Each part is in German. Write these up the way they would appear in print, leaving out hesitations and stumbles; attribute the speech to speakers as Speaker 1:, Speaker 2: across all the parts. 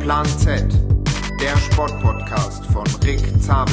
Speaker 1: Plan Z, der Sportpodcast von Rick Zabel.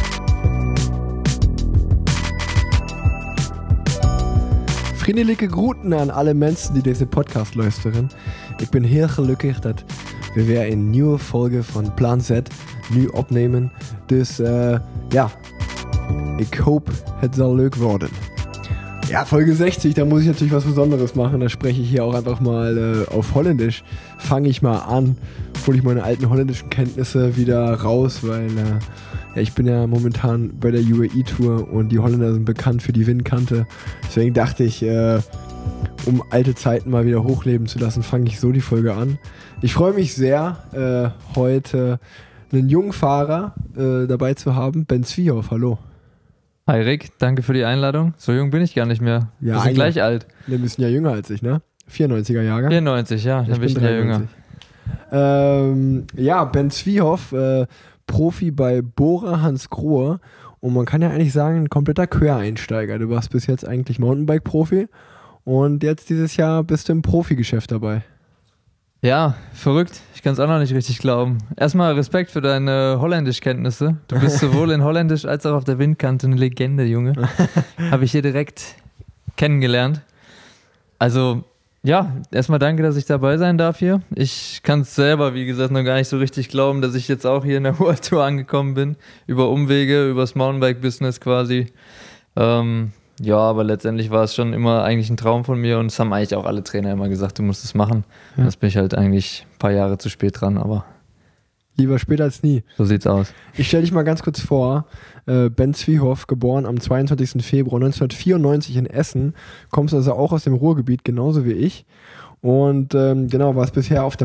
Speaker 2: Vriendelijke groeten aan alle mensen die deze podcast luisteren. Ik ben heel gelukkig dat we weer een nieuwe Folge van Plan Z nu opnemen. Dus ja, ik hoop het zal leuk worden. Ja, Folge 60, da muss ich natürlich was Besonderes machen. Da spreche ich hier auch einfach mal auf Holländisch. Fange ich mal an, hole ich meine alten holländischen Kenntnisse wieder raus, weil ja, ich bin ja momentan bei der UAE-Tour und die Holländer sind bekannt für die Windkante. Deswegen dachte ich, um alte Zeiten mal wieder hochleben zu lassen, fange ich so die Folge an. Ich freue mich sehr, heute einen jungen Fahrer dabei zu haben, Ben Zwiehoff. Hallo.
Speaker 3: Hi Rick, danke für die Einladung. So jung bin ich gar nicht mehr.
Speaker 2: Ja,
Speaker 3: wir sind gleich alt.
Speaker 2: Wir müssen ja jünger als ich, ne? 94er Jahrgang.
Speaker 3: 94, ja, dann bin ich ja jünger.
Speaker 2: Ja, Ben Zwiehoff, Profi bei Bora Hansgrohe. Und man kann ja eigentlich sagen, ein kompletter Quereinsteiger. Du warst bis jetzt eigentlich Mountainbike-Profi und jetzt dieses Jahr bist du im Profigeschäft dabei.
Speaker 3: Ja, verrückt. Ich kann es auch noch nicht richtig glauben. Erstmal Respekt für deine Holländischkenntnisse. Du bist sowohl in Holländisch als auch auf der Windkante eine Legende, Junge. Habe ich hier direkt kennengelernt. Also, ja, erstmal danke, dass ich dabei sein darf hier. Ich kann es selber, wie gesagt, noch gar nicht so richtig glauben, dass ich jetzt auch hier in der World Tour angekommen bin. Über Umwege, übers Mountainbike-Business quasi. Ja, aber letztendlich war es schon immer eigentlich ein Traum von mir und es haben eigentlich auch alle Trainer immer gesagt, du musst es machen. Ja. Jetzt bin ich halt eigentlich ein paar Jahre zu spät dran, aber
Speaker 2: lieber spät als nie.
Speaker 3: So sieht's aus.
Speaker 2: Ich stelle dich mal ganz kurz vor. Ben Zwiehoff, geboren am 22. Februar 1994 in Essen, kommst also auch aus dem Ruhrgebiet, genauso wie ich. Und genau, warst bisher auf der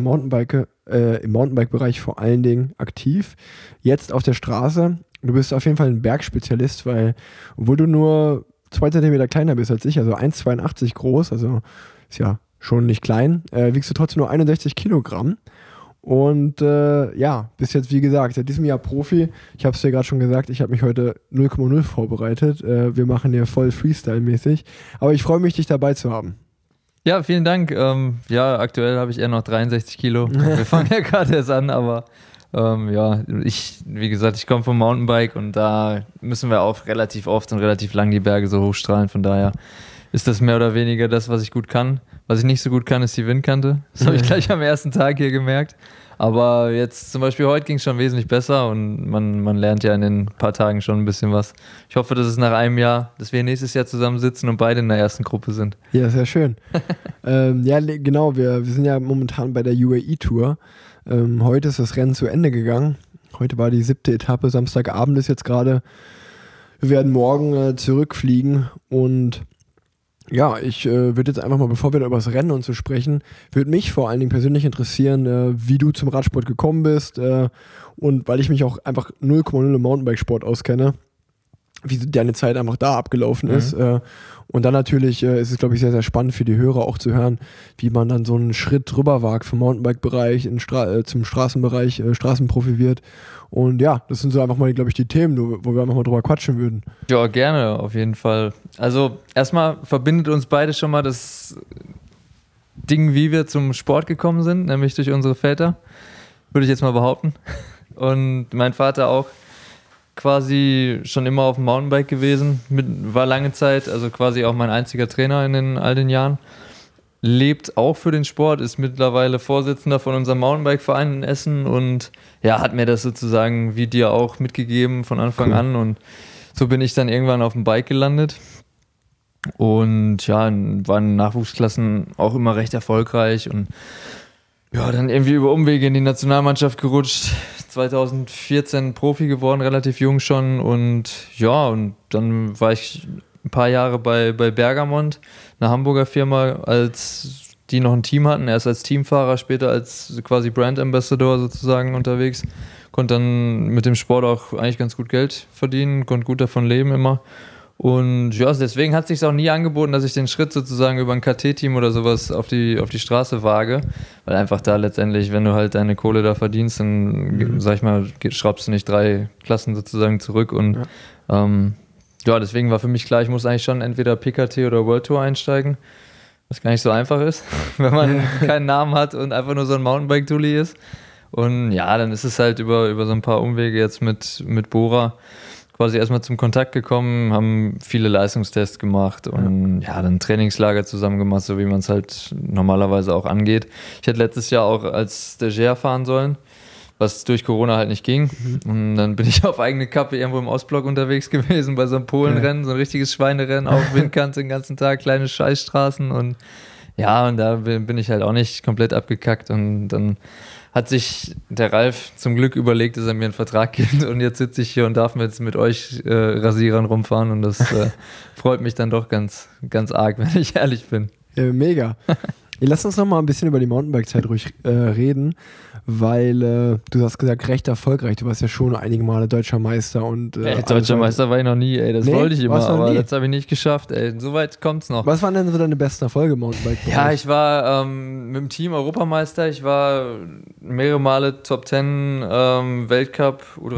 Speaker 2: im Mountainbike-Bereich vor allen Dingen aktiv. Jetzt auf der Straße. Du bist auf jeden Fall ein Bergspezialist, weil obwohl du nur 2 Zentimeter kleiner bist als ich, also 1,82 groß, also ist ja schon nicht klein, wiegst du trotzdem nur 61 Kilogramm. Und ja, bist jetzt wie gesagt seit diesem Jahr Profi. Ich habe es dir gerade schon gesagt, ich habe mich heute 0,0 vorbereitet. Wir machen hier voll Freestyle-mäßig. Aber ich freue mich, dich dabei zu haben.
Speaker 3: Ja, vielen Dank. Ja, aktuell habe ich eher noch 63 Kilo. Wir fangen ja gerade erst an, aber ja, wie gesagt, ich komme vom Mountainbike und da müssen wir auch relativ oft und relativ lang die Berge so hochstrahlen. Von daher ist das mehr oder weniger das, was ich gut kann. Was ich nicht so gut kann, ist die Windkante. Das habe ich gleich am ersten Tag hier gemerkt. Aber jetzt zum Beispiel heute ging es schon wesentlich besser und man lernt ja in den paar Tagen schon ein bisschen was. Ich hoffe, dass es nach einem Jahr, dass wir nächstes Jahr zusammensitzen und beide in der ersten Gruppe sind.
Speaker 2: Ja, sehr schön. Ja, genau, wir sind ja momentan bei der UAE-Tour. Heute ist das Rennen zu Ende gegangen. Heute war die 7. Etappe, Samstagabend ist jetzt gerade. Wir werden morgen zurückfliegen und ja, ich würde jetzt einfach mal, bevor wir da über das Rennen und so sprechen, würde mich vor allen Dingen persönlich interessieren, wie du zum Radsport gekommen bist und weil ich mich auch einfach 0,0 im Mountainbikesport auskenne, wie deine Zeit einfach da abgelaufen ist. Und dann natürlich ist es, glaube ich, sehr, sehr spannend für die Hörer auch zu hören, wie man dann so einen Schritt drüber wagt vom Mountainbike-Bereich zum Straßenbereich, Straßenprofi wird. Und ja, das sind so einfach mal, glaube ich, die Themen, wo wir einfach mal drüber quatschen würden.
Speaker 3: Ja, gerne, auf jeden Fall. Also erstmal verbindet uns beide schon mal das Ding, wie wir zum Sport gekommen sind, nämlich durch unsere Väter, würde ich jetzt mal behaupten. Und mein Vater auch quasi schon immer auf dem Mountainbike gewesen, war lange Zeit, also quasi auch mein einziger Trainer in all den Jahren. Lebt auch für den Sport, ist mittlerweile Vorsitzender von unserem Mountainbike-Verein in Essen und ja, hat mir das sozusagen wie dir auch mitgegeben von Anfang an und so bin ich dann irgendwann auf dem Bike gelandet und ja, war in Nachwuchsklassen auch immer recht erfolgreich und ja, dann irgendwie über Umwege in die Nationalmannschaft gerutscht, 2014 Profi geworden, relativ jung schon und ja, und dann war ich ein paar Jahre bei Bergamont, einer Hamburger Firma, als die noch ein Team hatten, erst als Teamfahrer, später als quasi Brand Ambassador sozusagen unterwegs, konnte dann mit dem Sport auch eigentlich ganz gut Geld verdienen, konnte gut davon leben immer. Und ja, deswegen hat es sich auch nie angeboten, dass ich den Schritt sozusagen über ein KT-Team oder sowas auf die Straße wage, weil einfach da letztendlich, wenn du halt deine Kohle da verdienst, dann, sag ich mal, schraubst du nicht 3 Klassen sozusagen zurück und ja, deswegen war für mich klar, ich muss eigentlich schon entweder PKT oder World Tour einsteigen, was gar nicht so einfach ist, wenn man keinen Namen hat und einfach nur so ein Mountainbike-Dulli ist. Und ja, dann ist es halt über so ein paar Umwege jetzt mit Bora quasi erstmal zum Kontakt gekommen, haben viele Leistungstests gemacht und ja, dann Trainingslager zusammen gemacht, so wie man es halt normalerweise auch angeht. Ich hätte letztes Jahr auch als Stagiaire fahren sollen, was durch Corona halt nicht ging. Und dann bin ich auf eigene Kappe irgendwo im Ostblock unterwegs gewesen bei so einem Polenrennen, so ein richtiges Schweinerennen auf Windkante den ganzen Tag, kleine Scheißstraßen und ja, und da bin ich halt auch nicht komplett abgekackt und dann hat sich der Ralf zum Glück überlegt, dass er mir einen Vertrag gibt und jetzt sitze ich hier und darf jetzt mit euch Rasierern rumfahren und das freut mich dann doch ganz, ganz arg, wenn ich ehrlich bin.
Speaker 2: Mega. Lass uns noch mal ein bisschen über die Mountainbike-Zeit ruhig reden, weil du hast gesagt, recht erfolgreich. Du warst ja schon einige Male Deutscher Meister und
Speaker 3: Deutscher Meister war ich noch nie, ey. Das wollte ich immer, aber das habe ich nicht geschafft, ey. So weit kommt's noch.
Speaker 2: Was waren denn so deine besten Erfolge im Mountainbike?
Speaker 3: Ja, ich war mit dem Team Europameister, ich war mehrere Male Top 10, Weltcup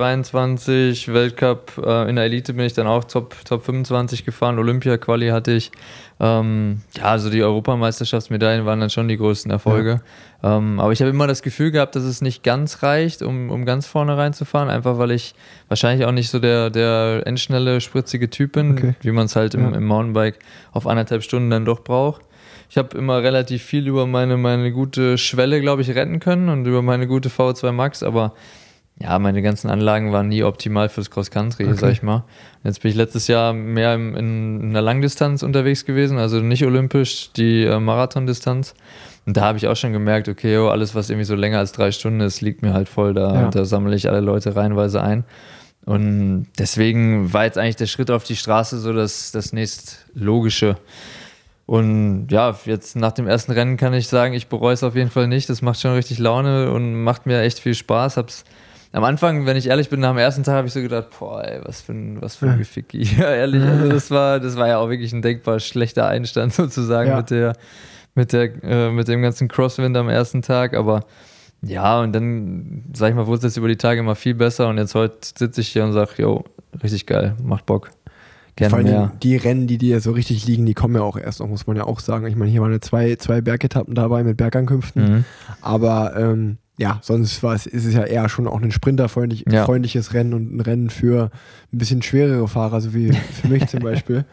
Speaker 3: U23, Weltcup in der Elite bin ich dann auch Top 25 gefahren, Olympia-Quali hatte ich. Ja, also die Europameisterschaftsmedaillen waren dann schon die größten Erfolge. Ja. Aber ich habe immer das Gefühl gehabt, dass es nicht ganz reicht, um ganz vorne reinzufahren, einfach weil ich wahrscheinlich auch nicht so der endschnelle, spritzige Typ bin, wie man es halt im Mountainbike auf 1,5 Stunden dann doch braucht. Ich habe immer relativ viel über meine gute Schwelle, glaube ich, retten können und über meine gute V2 Max, aber ja, meine ganzen Anlagen waren nie optimal fürs Cross-Country, sag ich mal. Jetzt bin ich letztes Jahr mehr in einer Langdistanz unterwegs gewesen, also nicht olympisch, die Marathondistanz. Und da habe ich auch schon gemerkt, okay, alles, was irgendwie so länger als 3 Stunden ist, liegt mir halt voll. Da sammle ich alle Leute reihenweise ein. Und deswegen war jetzt eigentlich der Schritt auf die Straße so das nächstlogische. Und ja, jetzt nach dem ersten Rennen kann ich sagen, ich bereue es auf jeden Fall nicht. Das macht schon richtig Laune und macht mir echt viel Spaß. Am Anfang, wenn ich ehrlich bin, nach dem ersten Tag habe ich so gedacht, boah, ey, was für ein Geficki. Ja, ehrlich, also das war ja auch wirklich ein denkbar schlechter Einstand sozusagen mit dem ganzen Crosswind am ersten Tag, aber ja, und dann, sag ich mal, wurde es jetzt über die Tage immer viel besser und jetzt heute sitze ich hier und sage, jo, richtig geil, macht Bock. Gerne
Speaker 2: vor allem
Speaker 3: mehr.
Speaker 2: Die Rennen, die dir so richtig liegen, die kommen ja auch erst noch, muss man ja auch sagen. Ich meine, hier waren ja zwei Bergetappen dabei mit Bergankünften, aber ja, sonst ist es ja eher schon auch ein sprinterfreundliches Rennen und ein Rennen für ein bisschen schwerere Fahrer, so wie für mich zum Beispiel.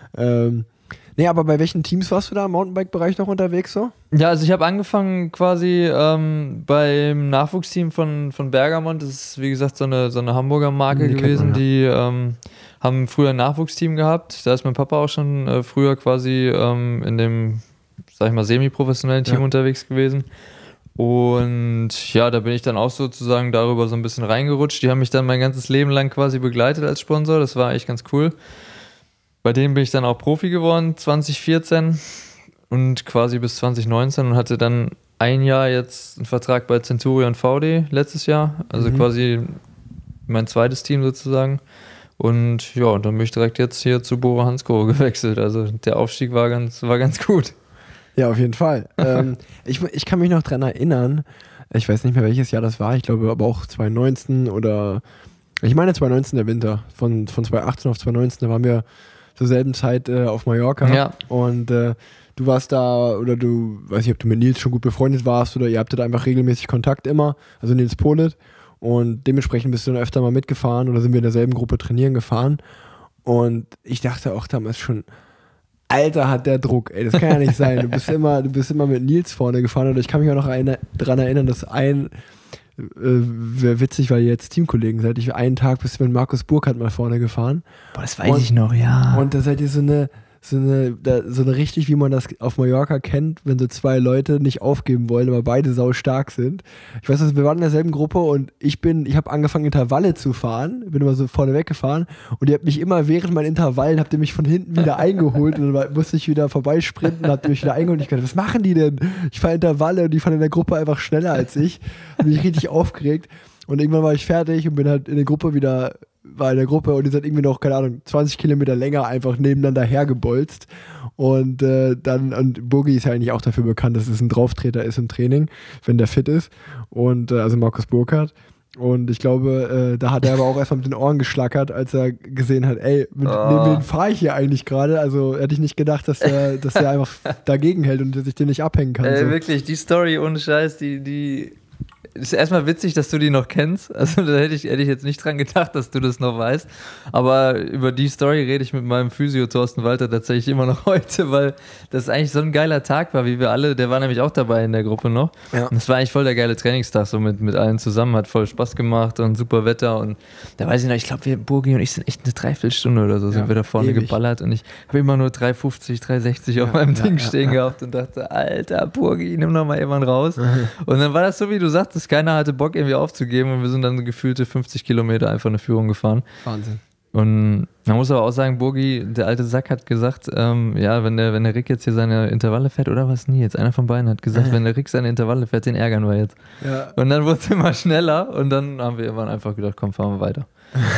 Speaker 2: Nee, aber bei welchen Teams warst du da im Mountainbike-Bereich noch unterwegs so?
Speaker 3: Ja, also ich habe angefangen quasi beim Nachwuchsteam von Bergamont. Das ist, wie gesagt, so eine Hamburger Marke gewesen, die haben früher ein Nachwuchsteam gehabt. Da ist mein Papa auch schon früher quasi in dem, sag ich mal, semi-professionellen Team unterwegs gewesen. Und ja, da bin ich dann auch sozusagen darüber so ein bisschen reingerutscht. Die haben mich dann mein ganzes Leben lang quasi begleitet als Sponsor. Das war echt ganz cool. Bei denen bin ich dann auch Profi geworden, 2014 und quasi bis 2019 und hatte dann ein Jahr jetzt einen Vertrag bei Centurion VD letztes Jahr. Also quasi mein zweites Team sozusagen. Und ja, dann bin ich direkt jetzt hier zu Bora Hansgrohe gewechselt. Also der Aufstieg war ganz gut.
Speaker 2: Ja, auf jeden Fall. Ich kann mich noch dran erinnern, ich weiß nicht mehr, welches Jahr das war, ich glaube aber auch 2019 oder, ich meine 2019 der Winter, von 2018 auf 2019, da waren wir zur selben Zeit auf Mallorca und du warst da, oder du, weiß nicht, ob du mit Nils schon gut befreundet warst oder ihr habt da einfach regelmäßig Kontakt immer, also Nils Polit, und dementsprechend bist du dann öfter mal mitgefahren oder sind wir in derselben Gruppe trainieren gefahren und ich dachte auch damals schon, Alter, hat der Druck, ey, das kann ja nicht sein. Du bist immer mit Nils vorne gefahren und ich kann mich auch noch daran erinnern, dass wäre witzig, weil ihr jetzt Teamkollegen seid. Einen Tag bist du mit Markus Burkhardt mal vorne gefahren.
Speaker 3: Boah, das weiß ich noch, ja.
Speaker 2: Und da seid ihr so eine richtig, wie man das auf Mallorca kennt, wenn so zwei Leute nicht aufgeben wollen, aber beide sau stark sind. Ich weiß, wir waren in derselben Gruppe und ich habe angefangen Intervalle zu fahren, bin immer so vorne weggefahren und ihr habt mich immer während meinen Intervallen, habt ihr mich von hinten wieder eingeholt und dann musste ich wieder vorbeisprinten, habt ihr mich wieder eingeholt und ich dachte, was machen die denn? Ich fahre Intervalle und die fahren in der Gruppe einfach schneller als ich. Bin ich richtig aufgeregt und irgendwann war ich fertig und bin halt in der Gruppe und ihr seid irgendwie noch, keine Ahnung, 20 Kilometer länger einfach nebeneinander hergebolzt. Und und Bogi ist ja eigentlich auch dafür bekannt, dass es ein Drauftreter ist im Training, wenn der fit ist. Und also Markus Burkhardt. Und ich glaube, da hat er aber auch erstmal mit den Ohren geschlackert, als er gesehen hat, ey, neben wen fahre ich hier eigentlich gerade? Also hätte ich nicht gedacht, dass der einfach dagegen hält und dass ich den nicht abhängen kann.
Speaker 3: So. Wirklich, die Story ohne Scheiß, die ist erstmal witzig, dass du die noch kennst. Also da hätte ich jetzt nicht dran gedacht, dass du das noch weißt. Aber über die Story rede ich mit meinem Physio Thorsten Walter tatsächlich immer noch heute, weil das eigentlich so ein geiler Tag war, wie wir alle, der war nämlich auch dabei in der Gruppe noch. Ja. Und das war eigentlich voll der geile Trainingstag, so mit allen zusammen, hat voll Spaß gemacht und super Wetter. Und da weiß ich noch, ich glaube, Burgi und ich sind echt eine Dreiviertelstunde oder so, sind wir da vorne geballert. Und ich habe immer nur 3,50, 3,60 auf meinem Ding stehen gehabt und dachte, Alter, Burgi, nimm doch mal jemanden raus. Und dann war das so, wie du sagtest, keiner hatte Bock irgendwie aufzugeben und wir sind dann gefühlte 50 Kilometer einfach eine Führung gefahren.
Speaker 2: Wahnsinn.
Speaker 3: Und man muss aber auch sagen, Burgi, der alte Sack, hat gesagt, ja, wenn der Rick jetzt hier seine Intervalle fährt, oder was nie, jetzt einer von beiden hat gesagt, wenn der Rick seine Intervalle fährt, den ärgern wir jetzt. Ja. Und dann wurde es immer schneller und dann haben wir irgendwann einfach gedacht, komm, fahren wir weiter.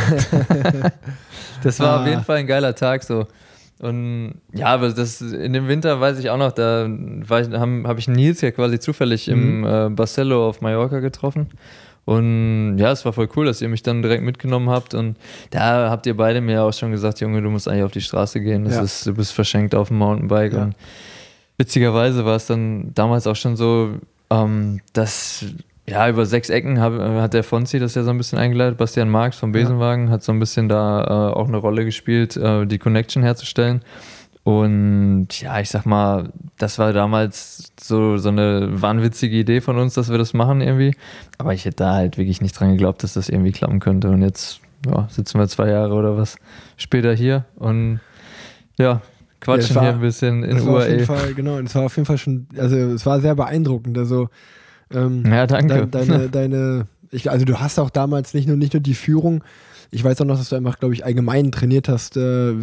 Speaker 3: Das war auf jeden Fall ein geiler Tag so. Und ja, aber das in dem Winter weiß ich auch noch, da habe ich Nils ja quasi zufällig im Barcelo auf Mallorca getroffen. Und ja, es war voll cool, dass ihr mich dann direkt mitgenommen habt. Und da habt ihr beide mir auch schon gesagt, Junge, du musst eigentlich auf die Straße gehen. Du bist verschenkt auf dem Mountainbike. Ja. Und witzigerweise war es dann damals auch schon so, dass ja, über 6 Ecken hat der Fonzi das ja so ein bisschen eingeleitet. Bastian Marx vom Besenwagen hat so ein bisschen da auch eine Rolle gespielt, die Connection herzustellen. Und ja, ich sag mal, das war damals so eine wahnwitzige Idee von uns, dass wir das machen irgendwie. Aber ich hätte da halt wirklich nicht dran geglaubt, dass das irgendwie klappen könnte. Und jetzt sitzen wir 2 Jahre oder was später hier und ja, quatschen hier ein bisschen in UAE.
Speaker 2: Auf jeden Fall, genau, und es war auf jeden Fall schon, also es war sehr beeindruckend. Also
Speaker 3: ja, danke.
Speaker 2: Also du hast auch damals nicht nur die Führung. Ich weiß auch noch, dass du einfach, glaube ich, allgemein trainiert hast,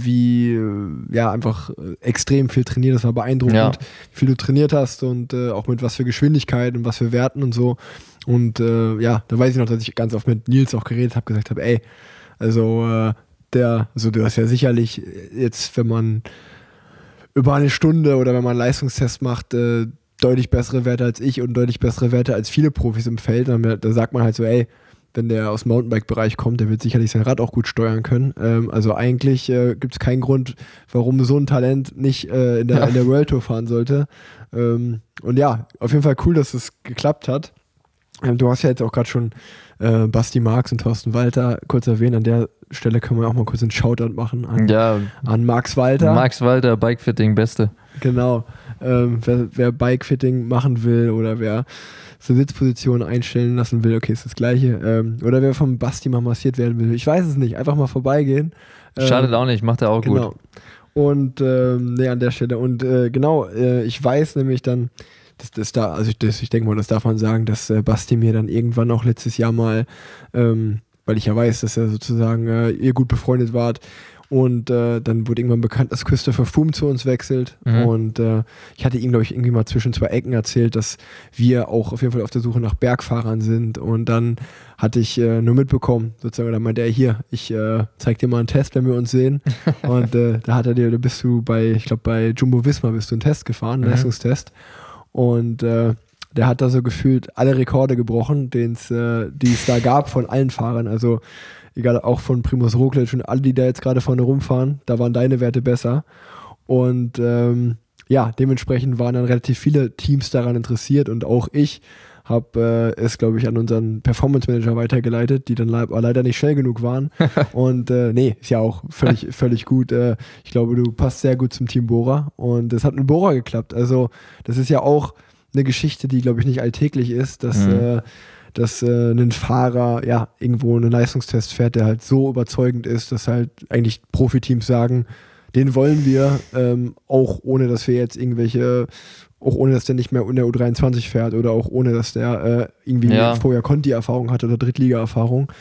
Speaker 2: einfach extrem viel trainiert. Das war beeindruckend, wie viel du trainiert hast und auch mit was für Geschwindigkeit und was für Werten und so. Und da weiß ich noch, dass ich ganz oft mit Nils auch geredet habe, gesagt habe, ey, also du hast ja sicherlich jetzt, wenn man über eine Stunde oder wenn man einen Leistungstest macht, deutlich bessere Werte als ich und deutlich bessere Werte als viele Profis im Feld. Da sagt man halt so, ey, wenn der aus dem Mountainbike-Bereich kommt, der wird sicherlich sein Rad auch gut steuern können. Also eigentlich gibt es keinen Grund, warum so ein Talent nicht in der World Tour fahren sollte. Und ja, auf jeden Fall cool, dass es geklappt hat. Du hast ja jetzt auch gerade schon Basti Marx und Thorsten Walter kurz erwähnt. An der Stelle können wir auch mal kurz einen Shoutout machen an Max Walter.
Speaker 3: Max Walter, Bikefitting, Beste.
Speaker 2: Genau. Wer Bikefitting machen will oder wer so Sitzpositionen einstellen lassen will, okay, ist das Gleiche. Oder wer vom Basti mal massiert werden will, ich weiß es nicht, einfach mal vorbeigehen.
Speaker 3: Schadet auch nicht, macht er auch
Speaker 2: genau.
Speaker 3: gut.
Speaker 2: Und an der Stelle. Und ich weiß nämlich dann, ich denke mal, das darf man sagen, dass Basti mir dann irgendwann auch letztes Jahr mal, weil ich ja weiß, dass er sozusagen ihr gut befreundet wart, und dann wurde irgendwann bekannt, dass Christopher Froome zu uns wechselt. Und ich hatte ihm, glaube ich, irgendwie mal zwischen 2 Ecken erzählt, dass wir auch auf jeden Fall auf der Suche nach Bergfahrern sind. Und dann hatte ich nur mitbekommen, sozusagen, da meinte er, hier, ich zeig dir mal einen Test, wenn wir uns sehen. Und da bist du bei Jumbo Visma bist du einen Test gefahren, einen Leistungstest. Und der hat da so gefühlt alle Rekorde gebrochen, die es da gab von allen Fahrern. Also egal, auch von Primož Roglič und alle, die da jetzt gerade vorne rumfahren, da waren deine Werte besser. Und dementsprechend waren dann relativ viele Teams daran interessiert und auch ich habe es, glaube ich, an unseren Performance Manager weitergeleitet, die dann leider nicht schnell genug waren. Und ist ja auch völlig gut. Ich glaube, du passt sehr gut zum Team Bora und es hat mit Bora geklappt. Also das ist ja auch eine Geschichte, die, glaube ich, nicht alltäglich ist, dass ein Fahrer irgendwo einen Leistungstest fährt, der halt so überzeugend ist, dass halt eigentlich Profiteams sagen, den wollen wir, auch ohne dass wir jetzt auch ohne dass der nicht mehr in der U23 fährt oder auch ohne dass der vorher Conti-Erfahrung hat oder Drittliga-Erfahrung.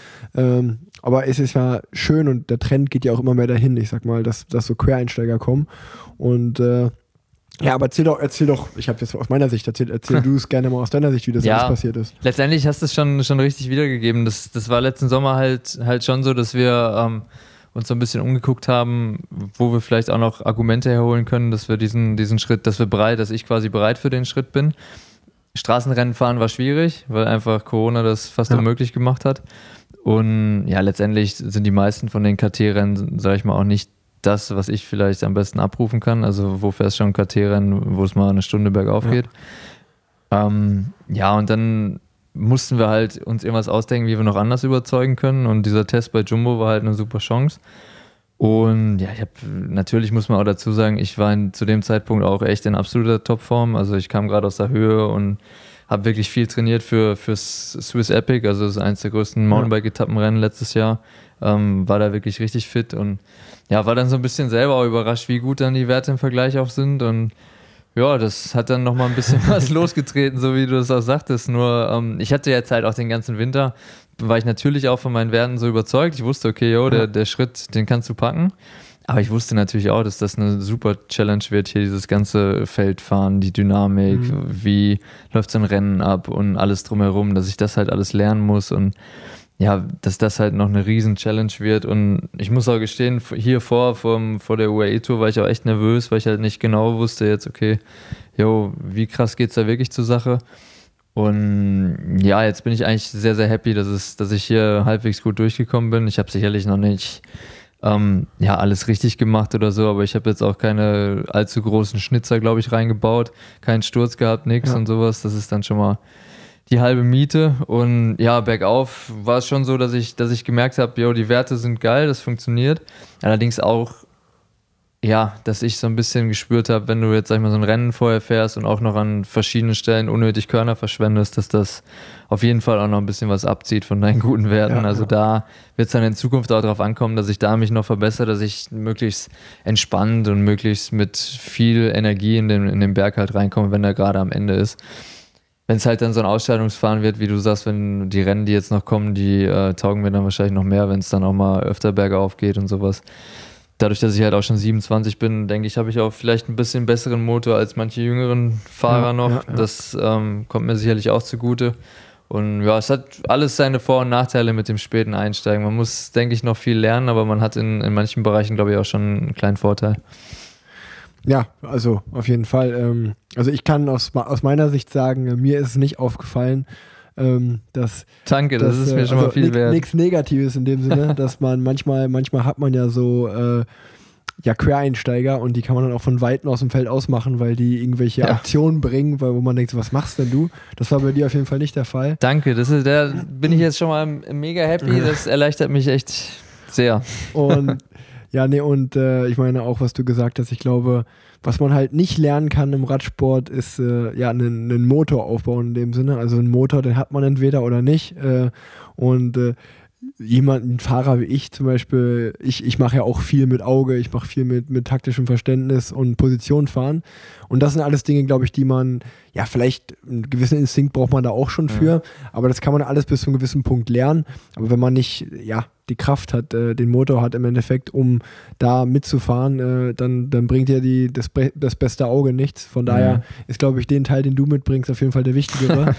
Speaker 2: Aber es ist ja schön und der Trend geht ja auch immer mehr dahin, ich sag mal, dass so Quereinsteiger kommen und aber erzähl doch, ich habe jetzt aus meiner Sicht erzählt, erzähl du es gerne mal aus deiner Sicht, wie das alles passiert ist.
Speaker 3: Letztendlich hast du es schon richtig wiedergegeben. Das war letzten Sommer halt schon so, dass wir uns so ein bisschen umgeguckt haben, wo wir vielleicht auch noch Argumente herholen können, dass wir diesen Schritt, dass ich quasi bereit für den Schritt bin. Straßenrennen fahren war schwierig, weil einfach Corona das fast unmöglich gemacht hat. Und ja, letztendlich sind die meisten von den KT-Rennen, sage ich mal, auch nicht das, was ich vielleicht am besten abrufen kann. Also wo fährst du schon KT-Rennen, wo es mal eine Stunde bergauf geht. Und dann mussten wir halt uns irgendwas ausdenken, wie wir noch anders überzeugen können. Und dieser Test bei Jumbo war halt eine super Chance. Und ja, natürlich muss man auch dazu sagen, ich war zu dem Zeitpunkt auch echt in absoluter Topform. Also ich kam gerade aus der Höhe und habe wirklich viel trainiert fürs Swiss Epic, also das ist eines der größten Mountainbike-Etappenrennen letztes Jahr. War da wirklich richtig fit und ja, war dann so ein bisschen selber auch überrascht, wie gut dann die Werte im Vergleich auch sind. Und ja, das hat dann nochmal ein bisschen was losgetreten, so wie du das auch sagtest. Nur ich hatte jetzt halt auch den ganzen Winter, war ich natürlich auch von meinen Werten so überzeugt. Ich wusste, okay, der Schritt, den kannst du packen. Aber ich wusste natürlich auch, dass das eine super Challenge wird, hier dieses ganze Feldfahren, die Dynamik, wie läuft so ein Rennen ab und alles drumherum, dass ich das halt alles lernen muss und ja, dass das halt noch eine riesen Challenge wird. Und ich muss auch gestehen, hier vor der UAE-Tour war ich auch echt nervös, weil ich halt nicht genau wusste jetzt, okay, wie krass geht's da wirklich zur Sache? Und ja, jetzt bin ich eigentlich sehr, sehr happy, dass ich hier halbwegs gut durchgekommen bin. Ich habe sicherlich noch nicht alles richtig gemacht oder so, aber ich habe jetzt auch keine allzu großen Schnitzer, glaube ich, reingebaut, keinen Sturz gehabt, nix und sowas, das ist dann schon mal die halbe Miete. Und ja, bergauf war es schon so, dass ich gemerkt habe, die Werte sind geil, das funktioniert, allerdings auch dass ich so ein bisschen gespürt habe, wenn du jetzt, sag ich mal, so ein Rennen vorher fährst und auch noch an verschiedenen Stellen unnötig Körner verschwendest, dass das auf jeden Fall auch noch ein bisschen was abzieht von deinen guten Werten. Da wird es dann in Zukunft auch darauf ankommen, dass ich da mich noch verbessere, dass ich möglichst entspannt und möglichst mit viel Energie in den Berg halt reinkomme, wenn er gerade am Ende ist. Wenn es halt dann so ein Ausscheidungsfahren wird, wie du sagst, wenn die Rennen, die jetzt noch kommen, die taugen mir dann wahrscheinlich noch mehr, wenn es dann auch mal öfter bergauf geht und sowas. Dadurch, dass ich halt auch schon 27 bin, denke ich, habe ich auch vielleicht ein bisschen besseren Motor als manche jüngeren Fahrer noch. Das kommt mir sicherlich auch zugute. Und ja, es hat alles seine Vor- und Nachteile mit dem späten Einsteigen. Man muss, denke ich, noch viel lernen, aber man hat in manchen Bereichen, glaube ich, auch schon einen kleinen Vorteil.
Speaker 2: Ja, also auf jeden Fall. Also ich kann aus meiner Sicht sagen, mir ist es nicht aufgefallen,
Speaker 3: Danke, das ist mir schon mal viel wert.
Speaker 2: Nichts Negatives in dem Sinne, dass man manchmal hat man ja so Quereinsteiger und die kann man dann auch von Weitem aus dem Feld ausmachen, weil die irgendwelche Aktionen bringen, wo man denkt, was machst denn du? Das war bei dir auf jeden Fall nicht der Fall.
Speaker 3: Danke, da bin ich jetzt schon mal mega happy, das erleichtert mich echt sehr.
Speaker 2: Und ich meine auch, was du gesagt hast, ich glaube, was man halt nicht lernen kann im Radsport, ist einen Motor aufbauen in dem Sinne. Also einen Motor, den hat man entweder oder nicht. Ein Fahrer wie ich zum Beispiel, ich mache ja auch viel mit Auge, ich mache viel mit taktischem Verständnis und Position fahren. Und das sind alles Dinge, glaube ich, die man, vielleicht einen gewissen Instinkt braucht man da auch schon für, aber das kann man alles bis zu einem gewissen Punkt lernen. Aber wenn man nicht, die Kraft hat, den Motor hat im Endeffekt, um da mitzufahren, dann bringt ja das beste Auge nichts. Von daher ist, glaube ich, den Teil, den du mitbringst, auf jeden Fall der wichtigere.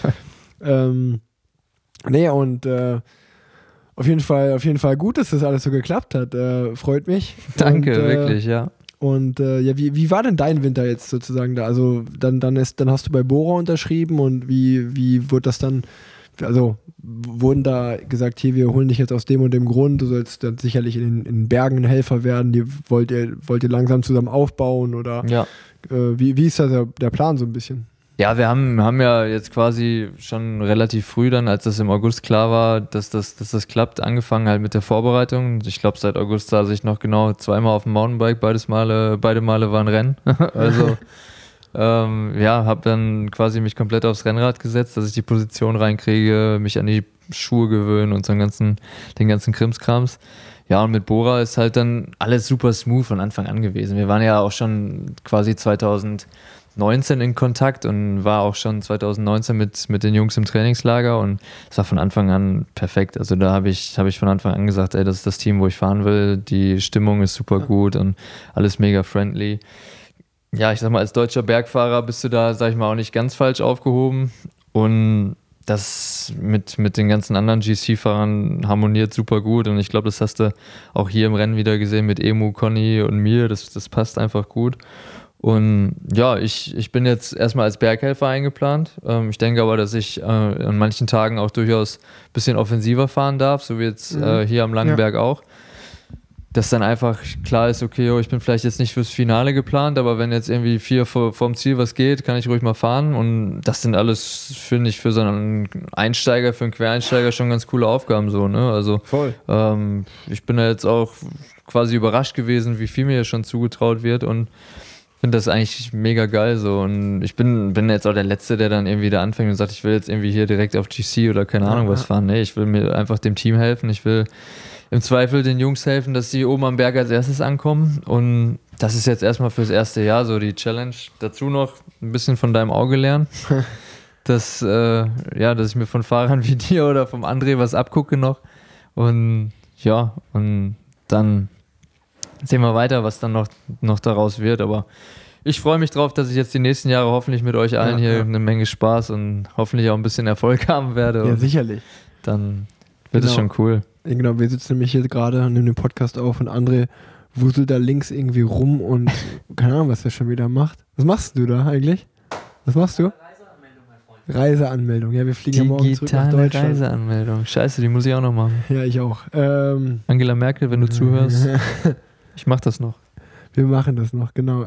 Speaker 2: Auf jeden Fall gut, dass das alles so geklappt hat. Freut mich.
Speaker 3: Danke, wirklich, ja.
Speaker 2: Und wie war denn dein Winter jetzt sozusagen da? Also dann hast du bei Bora unterschrieben und wie wurde das dann, also wurden da gesagt, hier, wir holen dich jetzt aus dem und dem Grund, du sollst dann sicherlich in Bergen ein Helfer werden, die wollt ihr langsam zusammen aufbauen oder wie ist da der Plan so ein bisschen?
Speaker 3: Ja, wir haben ja jetzt quasi schon relativ früh dann, als das im August klar war, dass das klappt, angefangen halt mit der Vorbereitung. Ich glaube, seit August saß ich noch genau zweimal auf dem Mountainbike, beide Male waren Rennen. Also habe dann quasi mich komplett aufs Rennrad gesetzt, dass ich die Position reinkriege, mich an die Schuhe gewöhne und den ganzen Krimskrams. Ja, und mit Bora ist halt dann alles super smooth von Anfang an gewesen. Wir waren ja auch schon quasi 2019 in Kontakt und war auch schon 2019 mit den Jungs im Trainingslager und es war von Anfang an perfekt. Also da habe ich von Anfang an gesagt, das ist das Team, wo ich fahren will. Die Stimmung ist super gut und alles mega friendly. Ja, ich sag mal, als deutscher Bergfahrer bist du da, sag ich mal, auch nicht ganz falsch aufgehoben und das mit den ganzen anderen GC-Fahrern harmoniert super gut und ich glaube, das hast du auch hier im Rennen wieder gesehen mit Emu, Conny und mir. Das passt einfach gut. Und ja, ich bin jetzt erstmal als Berghelfer eingeplant. Ich denke aber, dass ich an manchen Tagen auch durchaus ein bisschen offensiver fahren darf, so wie jetzt hier am Langenberg auch. dass dann einfach klar ist, okay, ich bin vielleicht jetzt nicht fürs Finale geplant, aber wenn jetzt irgendwie 4 vorm Ziel was geht, kann ich ruhig mal fahren. Und das sind alles, finde ich, für so einen Einsteiger, für einen Quereinsteiger schon ganz coole Aufgaben so, ne? Also
Speaker 2: Voll.
Speaker 3: Ich bin da jetzt auch quasi überrascht gewesen, wie viel mir schon zugetraut wird und finde das eigentlich mega geil so. Und ich bin jetzt auch der Letzte, der dann irgendwie da anfängt und sagt, ich will jetzt irgendwie hier direkt auf GC oder keine Ahnung was fahren. Nee, ich will mir einfach dem Team helfen. Ich will im Zweifel den Jungs helfen, dass die oben am Berg als erstes ankommen. Und das ist jetzt erstmal fürs erste Jahr so die Challenge. Dazu noch ein bisschen von deinem Auge lernen. Dass ich mir von Fahrern wie dir oder vom André was abgucke noch. Und ja, und dann sehen wir weiter, was dann noch daraus wird. Aber ich freue mich drauf, dass ich jetzt die nächsten Jahre hoffentlich mit euch allen hier eine Menge Spaß und hoffentlich auch ein bisschen Erfolg haben werde.
Speaker 2: Ja, sicherlich.
Speaker 3: Dann wird es schon cool.
Speaker 2: Genau, wir sitzen nämlich hier gerade und nehmen den Podcast auf und André wuselt da links irgendwie rum und keine Ahnung, was er schon wieder macht. Was machst du da eigentlich? Was machst du?
Speaker 4: Reiseanmeldung, mein Freund.
Speaker 2: Reiseanmeldung. Ja, wir fliegen ja morgen zurück nach
Speaker 3: Digitale
Speaker 2: Deutschland.
Speaker 3: Reiseanmeldung. Scheiße, die muss ich auch noch machen.
Speaker 2: Ja, ich auch.
Speaker 3: Angela Merkel, wenn du zuhörst, ich mach das noch.
Speaker 2: Wir machen das noch, genau.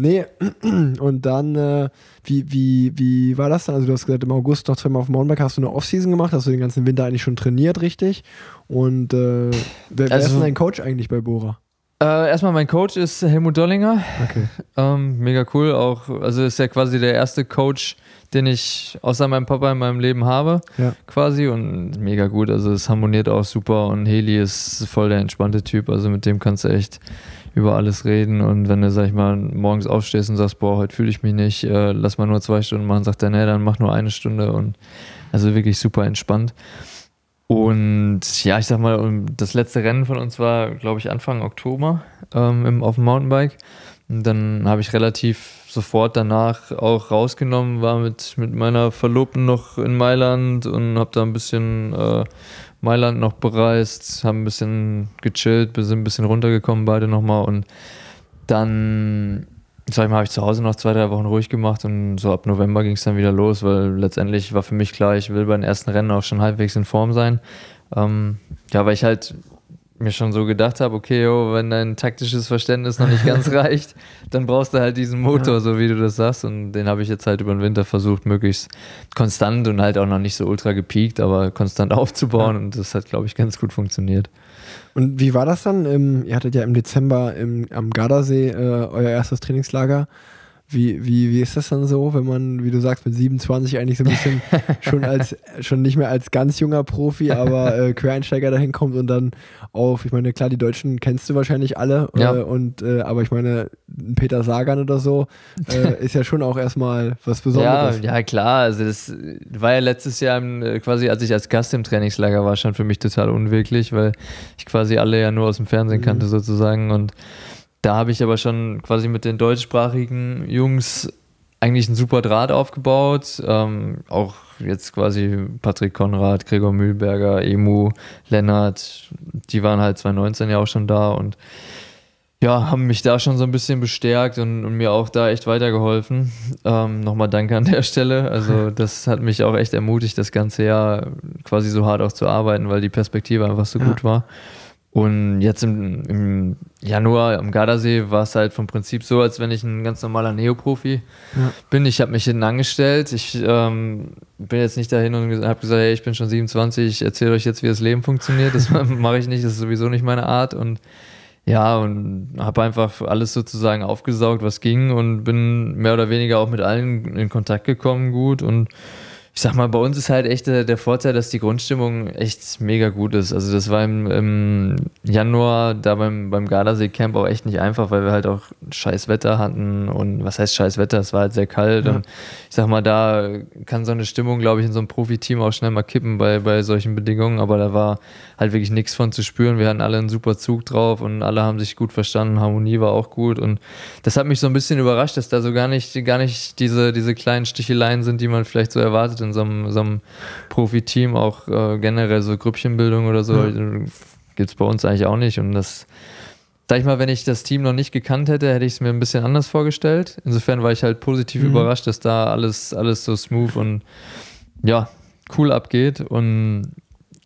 Speaker 2: Und dann, wie war das dann? Also du hast gesagt, im August noch zweimal auf dem Mountainbike hast du eine Offseason gemacht, hast du den ganzen Winter eigentlich schon trainiert, richtig? Und wer ist denn dein Coach eigentlich bei Bora?
Speaker 3: Erstmal mein Coach ist Helmut Dollinger.
Speaker 2: Okay.
Speaker 3: Mega cool, auch, also ist ja quasi der erste Coach, den ich außer meinem Papa in meinem Leben habe, quasi, und mega gut, also es harmoniert auch super und Heli ist voll der entspannte Typ, also mit dem kannst du echt über alles reden und wenn du, sag ich mal, morgens aufstehst und sagst, boah, heute fühle ich mich nicht, lass mal nur 2 Stunden machen, sagt er, nee, dann mach nur 1 Stunde und also wirklich super entspannt. Und ja, ich sag mal, das letzte Rennen von uns war, glaube ich, Anfang Oktober auf dem Mountainbike. Und dann habe ich relativ sofort danach auch rausgenommen, war mit meiner Verlobten noch in Mailand und habe da ein bisschen Mailand noch bereist, haben ein bisschen gechillt, wir sind ein bisschen runtergekommen beide nochmal und dann, sag ich mal, habe ich zu Hause noch 2-3 Wochen ruhig gemacht und so ab November ging es dann wieder los, weil letztendlich war für mich klar, ich will bei den ersten Rennen auch schon halbwegs in Form sein. Weil ich halt mir schon so gedacht habe, okay, wenn dein taktisches Verständnis noch nicht ganz reicht, dann brauchst du halt diesen Motor, so wie du das sagst und den habe ich jetzt halt über den Winter versucht, möglichst konstant und halt auch noch nicht so ultra gepiekt, aber konstant aufzubauen und das hat, glaube ich, ganz gut funktioniert.
Speaker 2: Und wie war das dann? Ihr hattet ja im Dezember am Gardasee euer erstes Trainingslager. Wie ist das dann so, wenn man, wie du sagst, mit 27 eigentlich so ein bisschen schon nicht mehr als ganz junger Profi, aber Quereinsteiger dahin kommt und dann ich meine, klar, die Deutschen kennst du wahrscheinlich alle, aber ich meine, ein Peter Sagan oder so ist ja schon auch erstmal was Besonderes.
Speaker 3: Ja, klar, also das war ja letztes Jahr quasi, als ich als Gast im Trainingslager war, schon für mich total unwirklich, weil ich quasi alle ja nur aus dem Fernsehen kannte sozusagen und da habe ich aber schon quasi mit den deutschsprachigen Jungs eigentlich einen super Draht aufgebaut. Auch jetzt quasi Patrick Konrad, Gregor Mühlberger, Emu, Lennart, die waren halt 2019 ja auch schon da und ja, haben mich da schon so ein bisschen bestärkt und mir auch da echt weitergeholfen. Nochmal danke an der Stelle. Also das hat mich auch echt ermutigt, das ganze Jahr quasi so hart auch zu arbeiten, weil die Perspektive einfach so gut war. Und jetzt im Januar am Gardasee war es halt vom Prinzip so, als wenn ich ein ganz normaler Neoprofi bin. Ich habe mich hinten angestellt. Ich bin jetzt nicht dahin und habe gesagt, hey, ich bin schon 27, ich erzähle euch jetzt, wie das Leben funktioniert. Das mache ich nicht, das ist sowieso nicht meine Art. Und ja, und habe einfach alles sozusagen aufgesaugt, was ging und bin mehr oder weniger auch mit allen in Kontakt gekommen gut und ich sag mal, bei uns ist halt echt der Vorteil, dass die Grundstimmung echt mega gut ist. Also das war im Januar da beim Gardasee-Camp auch echt nicht einfach, weil wir halt auch scheiß Wetter hatten und was heißt scheiß Wetter, es war halt sehr kalt und ich sag mal, da kann so eine Stimmung, glaube ich, in so einem Profiteam auch schnell mal kippen bei solchen Bedingungen, aber da war halt wirklich nichts von zu spüren. Wir hatten alle einen super Zug drauf und alle haben sich gut verstanden, Harmonie war auch gut und das hat mich so ein bisschen überrascht, dass da so gar nicht diese kleinen Sticheleien sind, die man vielleicht so erwartet in so einem Profiteam, auch generell so Grüppchenbildung oder so, gibt es bei uns eigentlich auch nicht. Und das, sag ich mal, wenn ich das Team noch nicht gekannt hätte, hätte ich es mir ein bisschen anders vorgestellt. Insofern war ich halt positiv überrascht, dass da alles so smooth und ja, cool abgeht. Und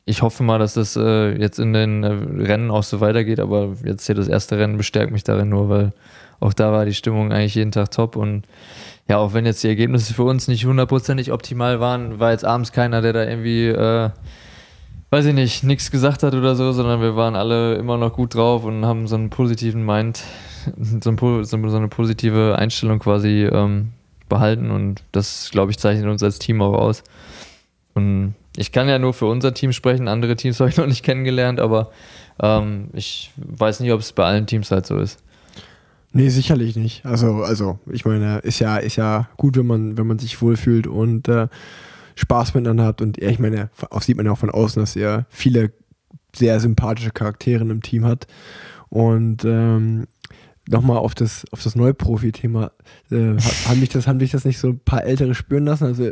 Speaker 3: ich hoffe mal, dass das jetzt in den Rennen auch so weitergeht, aber jetzt hier das erste Rennen bestärkt mich darin nur, weil auch da war die Stimmung eigentlich jeden Tag top und ja, auch wenn jetzt die Ergebnisse für uns nicht hundertprozentig optimal waren, war jetzt abends keiner, der da irgendwie, weiß ich nicht, nichts gesagt hat oder so, sondern wir waren alle immer noch gut drauf und haben so einen positiven Mind, so eine positive Einstellung quasi behalten und das, glaube ich, zeichnet uns als Team auch aus. Und ich kann ja nur für unser Team sprechen, andere Teams habe ich noch nicht kennengelernt, aber ich weiß nicht, ob es bei allen Teams halt so ist.
Speaker 2: Nee, sicherlich nicht. Also ich meine, ist ja gut, wenn man sich wohlfühlt und Spaß miteinander hat. Und ja, ich meine, auch sieht man ja auch von außen, dass er viele sehr sympathische Charaktere im Team hat. Und nochmal auf das Neuprofi-Thema, haben mich das nicht so ein paar Ältere spüren lassen? Also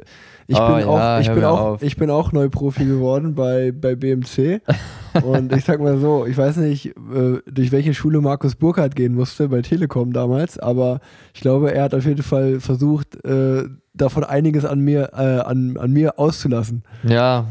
Speaker 2: ich bin auch Neuprofi geworden bei BMC. Und ich sag mal so, ich weiß nicht, durch welche Schule Markus Burkhardt gehen musste bei Telekom damals, aber ich glaube, er hat auf jeden Fall versucht, davon einiges an mir auszulassen.
Speaker 3: Ja,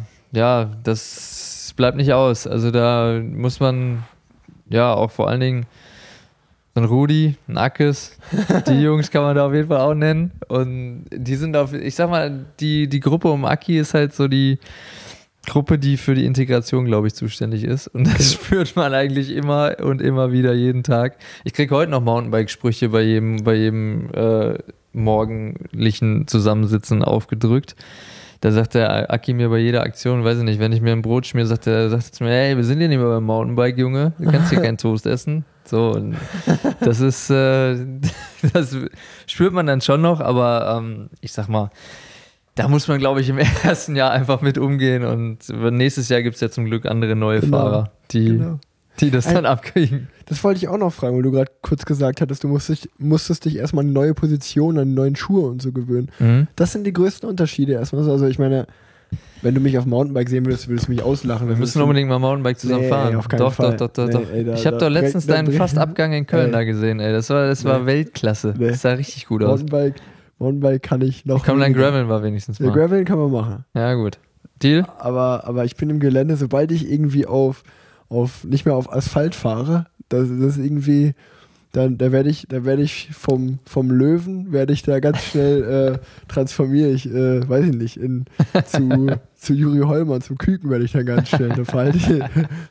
Speaker 3: das bleibt nicht aus. Also da muss man ja auch vor allen Dingen so ein Rudi, ein Ackes, die Jungs kann man da auf jeden Fall auch nennen. Und die sind ich sag mal, die Gruppe um Aki ist halt so die Gruppe, die für die Integration, glaube ich, zuständig ist. Und das spürt man eigentlich immer und immer wieder, jeden Tag. Ich kriege heute noch Mountainbike-Sprüche bei jedem morgendlichen Zusammensitzen aufgedrückt. Da sagt der Aki mir bei jeder Aktion, weiß ich nicht, wenn ich mir ein Brot schmier, sagt er zu mir, hey, wir sind hier nicht mehr beim Mountainbike, Junge, du kannst hier keinen Toast essen. So, und das ist, das spürt man dann schon noch, aber ich sag mal, da muss man, glaube ich, im ersten Jahr einfach mit umgehen und nächstes Jahr gibt es ja zum Glück andere neue Fahrer, die das dann abkriegen. Das
Speaker 2: wollte ich auch noch fragen, weil du gerade kurz gesagt hattest, du musstest dich erstmal an eine neue Position, an neuen Schuhe und so gewöhnen. Mhm. Das sind die größten Unterschiede erstmal. Also ich meine, wenn du mich auf Mountainbike sehen würdest du mich auslachen.
Speaker 3: Wir müssen unbedingt mal Mountainbike zusammen fahren.
Speaker 2: Auf keinen Fall. Doch.
Speaker 3: Nee, ich habe doch letztens deinen Fastabgang in Köln da gesehen. Ey. Das war Weltklasse. Das sah richtig gut aus.
Speaker 2: Mountainbike kann ich noch.
Speaker 3: Komm, dein Graveln war wenigstens mal.
Speaker 2: Ja, Graveln kann man machen.
Speaker 3: Ja, gut. Deal?
Speaker 2: Aber ich bin im Gelände, sobald ich irgendwie nicht mehr auf Asphalt fahre, das ist irgendwie, da werde ich vom Löwen, werde ich da ganz schnell transformiere ich, weiß ich nicht, zu Juri Hollmann, zum Küken werde ich dann ganz schnell. Da verliere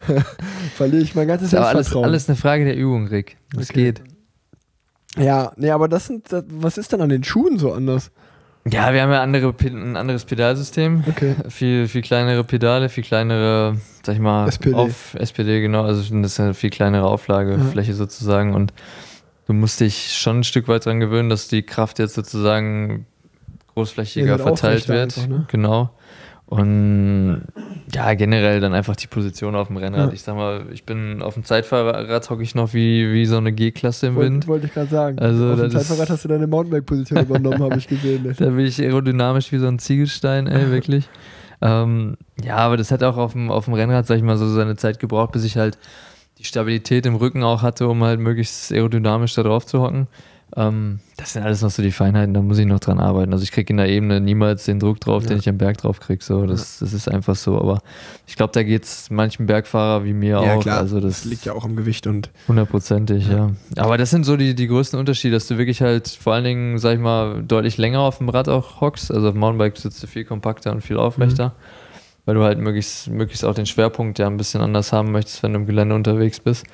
Speaker 2: ich mein ganzes Selbstvertrauen.
Speaker 3: Alles eine Frage der Übung, Rick. Das geht.
Speaker 2: Ja, nee, aber was ist denn an den Schuhen so anders?
Speaker 3: Ja, wir haben ja ein anderes Pedalsystem. Okay. Viel kleinere Pedale, viel kleinere, sag ich mal, SPD, genau. Also das ist eine viel kleinere Auflagefläche sozusagen. Und du musst dich schon ein Stück weit dran gewöhnen, dass die Kraft jetzt sozusagen großflächiger verteilt wird. Einfach, ne? Genau. Und ja, generell dann einfach die Position auf dem Rennrad. Ja. Ich sag mal, ich bin auf dem Zeitfahrrad, hocke ich noch wie so eine G-Klasse im Wind.
Speaker 2: Wollte ich gerade sagen. Also auf dem Zeitfahrrad hast du deine Mountainbike-Position übernommen, habe ich gesehen. Ne?
Speaker 3: Da bin ich aerodynamisch wie so ein Ziegelstein, wirklich. Ja, aber das hat auch auf dem Rennrad, sag ich mal, so seine Zeit gebraucht, bis ich halt die Stabilität im Rücken auch hatte, um halt möglichst aerodynamisch da drauf zu hocken. Das sind alles noch so die Feinheiten, da muss ich noch dran arbeiten. Also ich kriege in der Ebene niemals den Druck drauf, den ich am Berg drauf kriege. So, das ist einfach so. Aber ich glaube, da geht es manchem Bergfahrer wie mir auch.
Speaker 2: Klar.
Speaker 3: Also
Speaker 2: das liegt ja auch am Gewicht und
Speaker 3: 100%, ja. Aber das sind so die größten Unterschiede, dass du wirklich halt vor allen Dingen, sag ich mal, deutlich länger auf dem Rad auch hockst. Also auf dem Mountainbike sitzt du viel kompakter und viel aufrechter, weil du halt möglichst auch den Schwerpunkt ja ein bisschen anders haben möchtest, wenn du im Gelände unterwegs bist.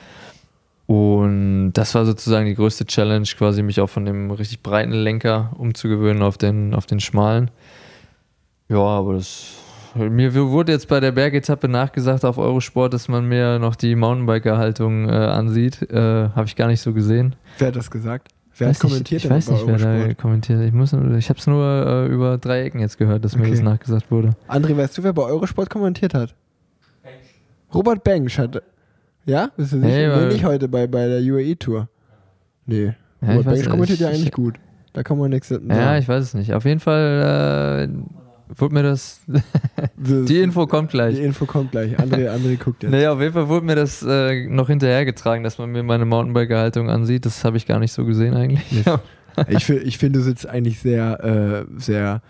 Speaker 3: Und das war sozusagen die größte Challenge, quasi mich auch von dem richtig breiten Lenker umzugewöhnen auf den schmalen. Ja, aber mir wurde jetzt bei der Bergetappe nachgesagt auf Eurosport, dass man mir noch die Mountainbiker-Haltung ansieht. Habe ich gar nicht so gesehen.
Speaker 2: Wer hat das gesagt? Wer hat kommentiert?
Speaker 3: Ich weiß nicht, wer da kommentiert. Ich habe es nur über 3 Ecken jetzt gehört, dass mir das nachgesagt wurde.
Speaker 2: André, weißt du, wer bei Eurosport kommentiert hat? Bengsch. Robert Bengsch hat... Ja? Bist du sicher? Nee, nicht heute bei der UAE-Tour. Nee. Ja, Robert Bengsch kommentiert ja eigentlich gut. Da kann man nichts sagen.
Speaker 3: Ja, ich weiß es nicht. Auf jeden Fall wurde mir das... die Info kommt gleich.
Speaker 2: Die Info kommt gleich. André guckt jetzt.
Speaker 3: Nee, auf jeden Fall wurde mir das noch hinterhergetragen, dass man mir meine Mountainbike-Haltung ansieht. Das habe ich gar nicht so gesehen eigentlich.
Speaker 2: Ich finde, du sitzt eigentlich sehr, sehr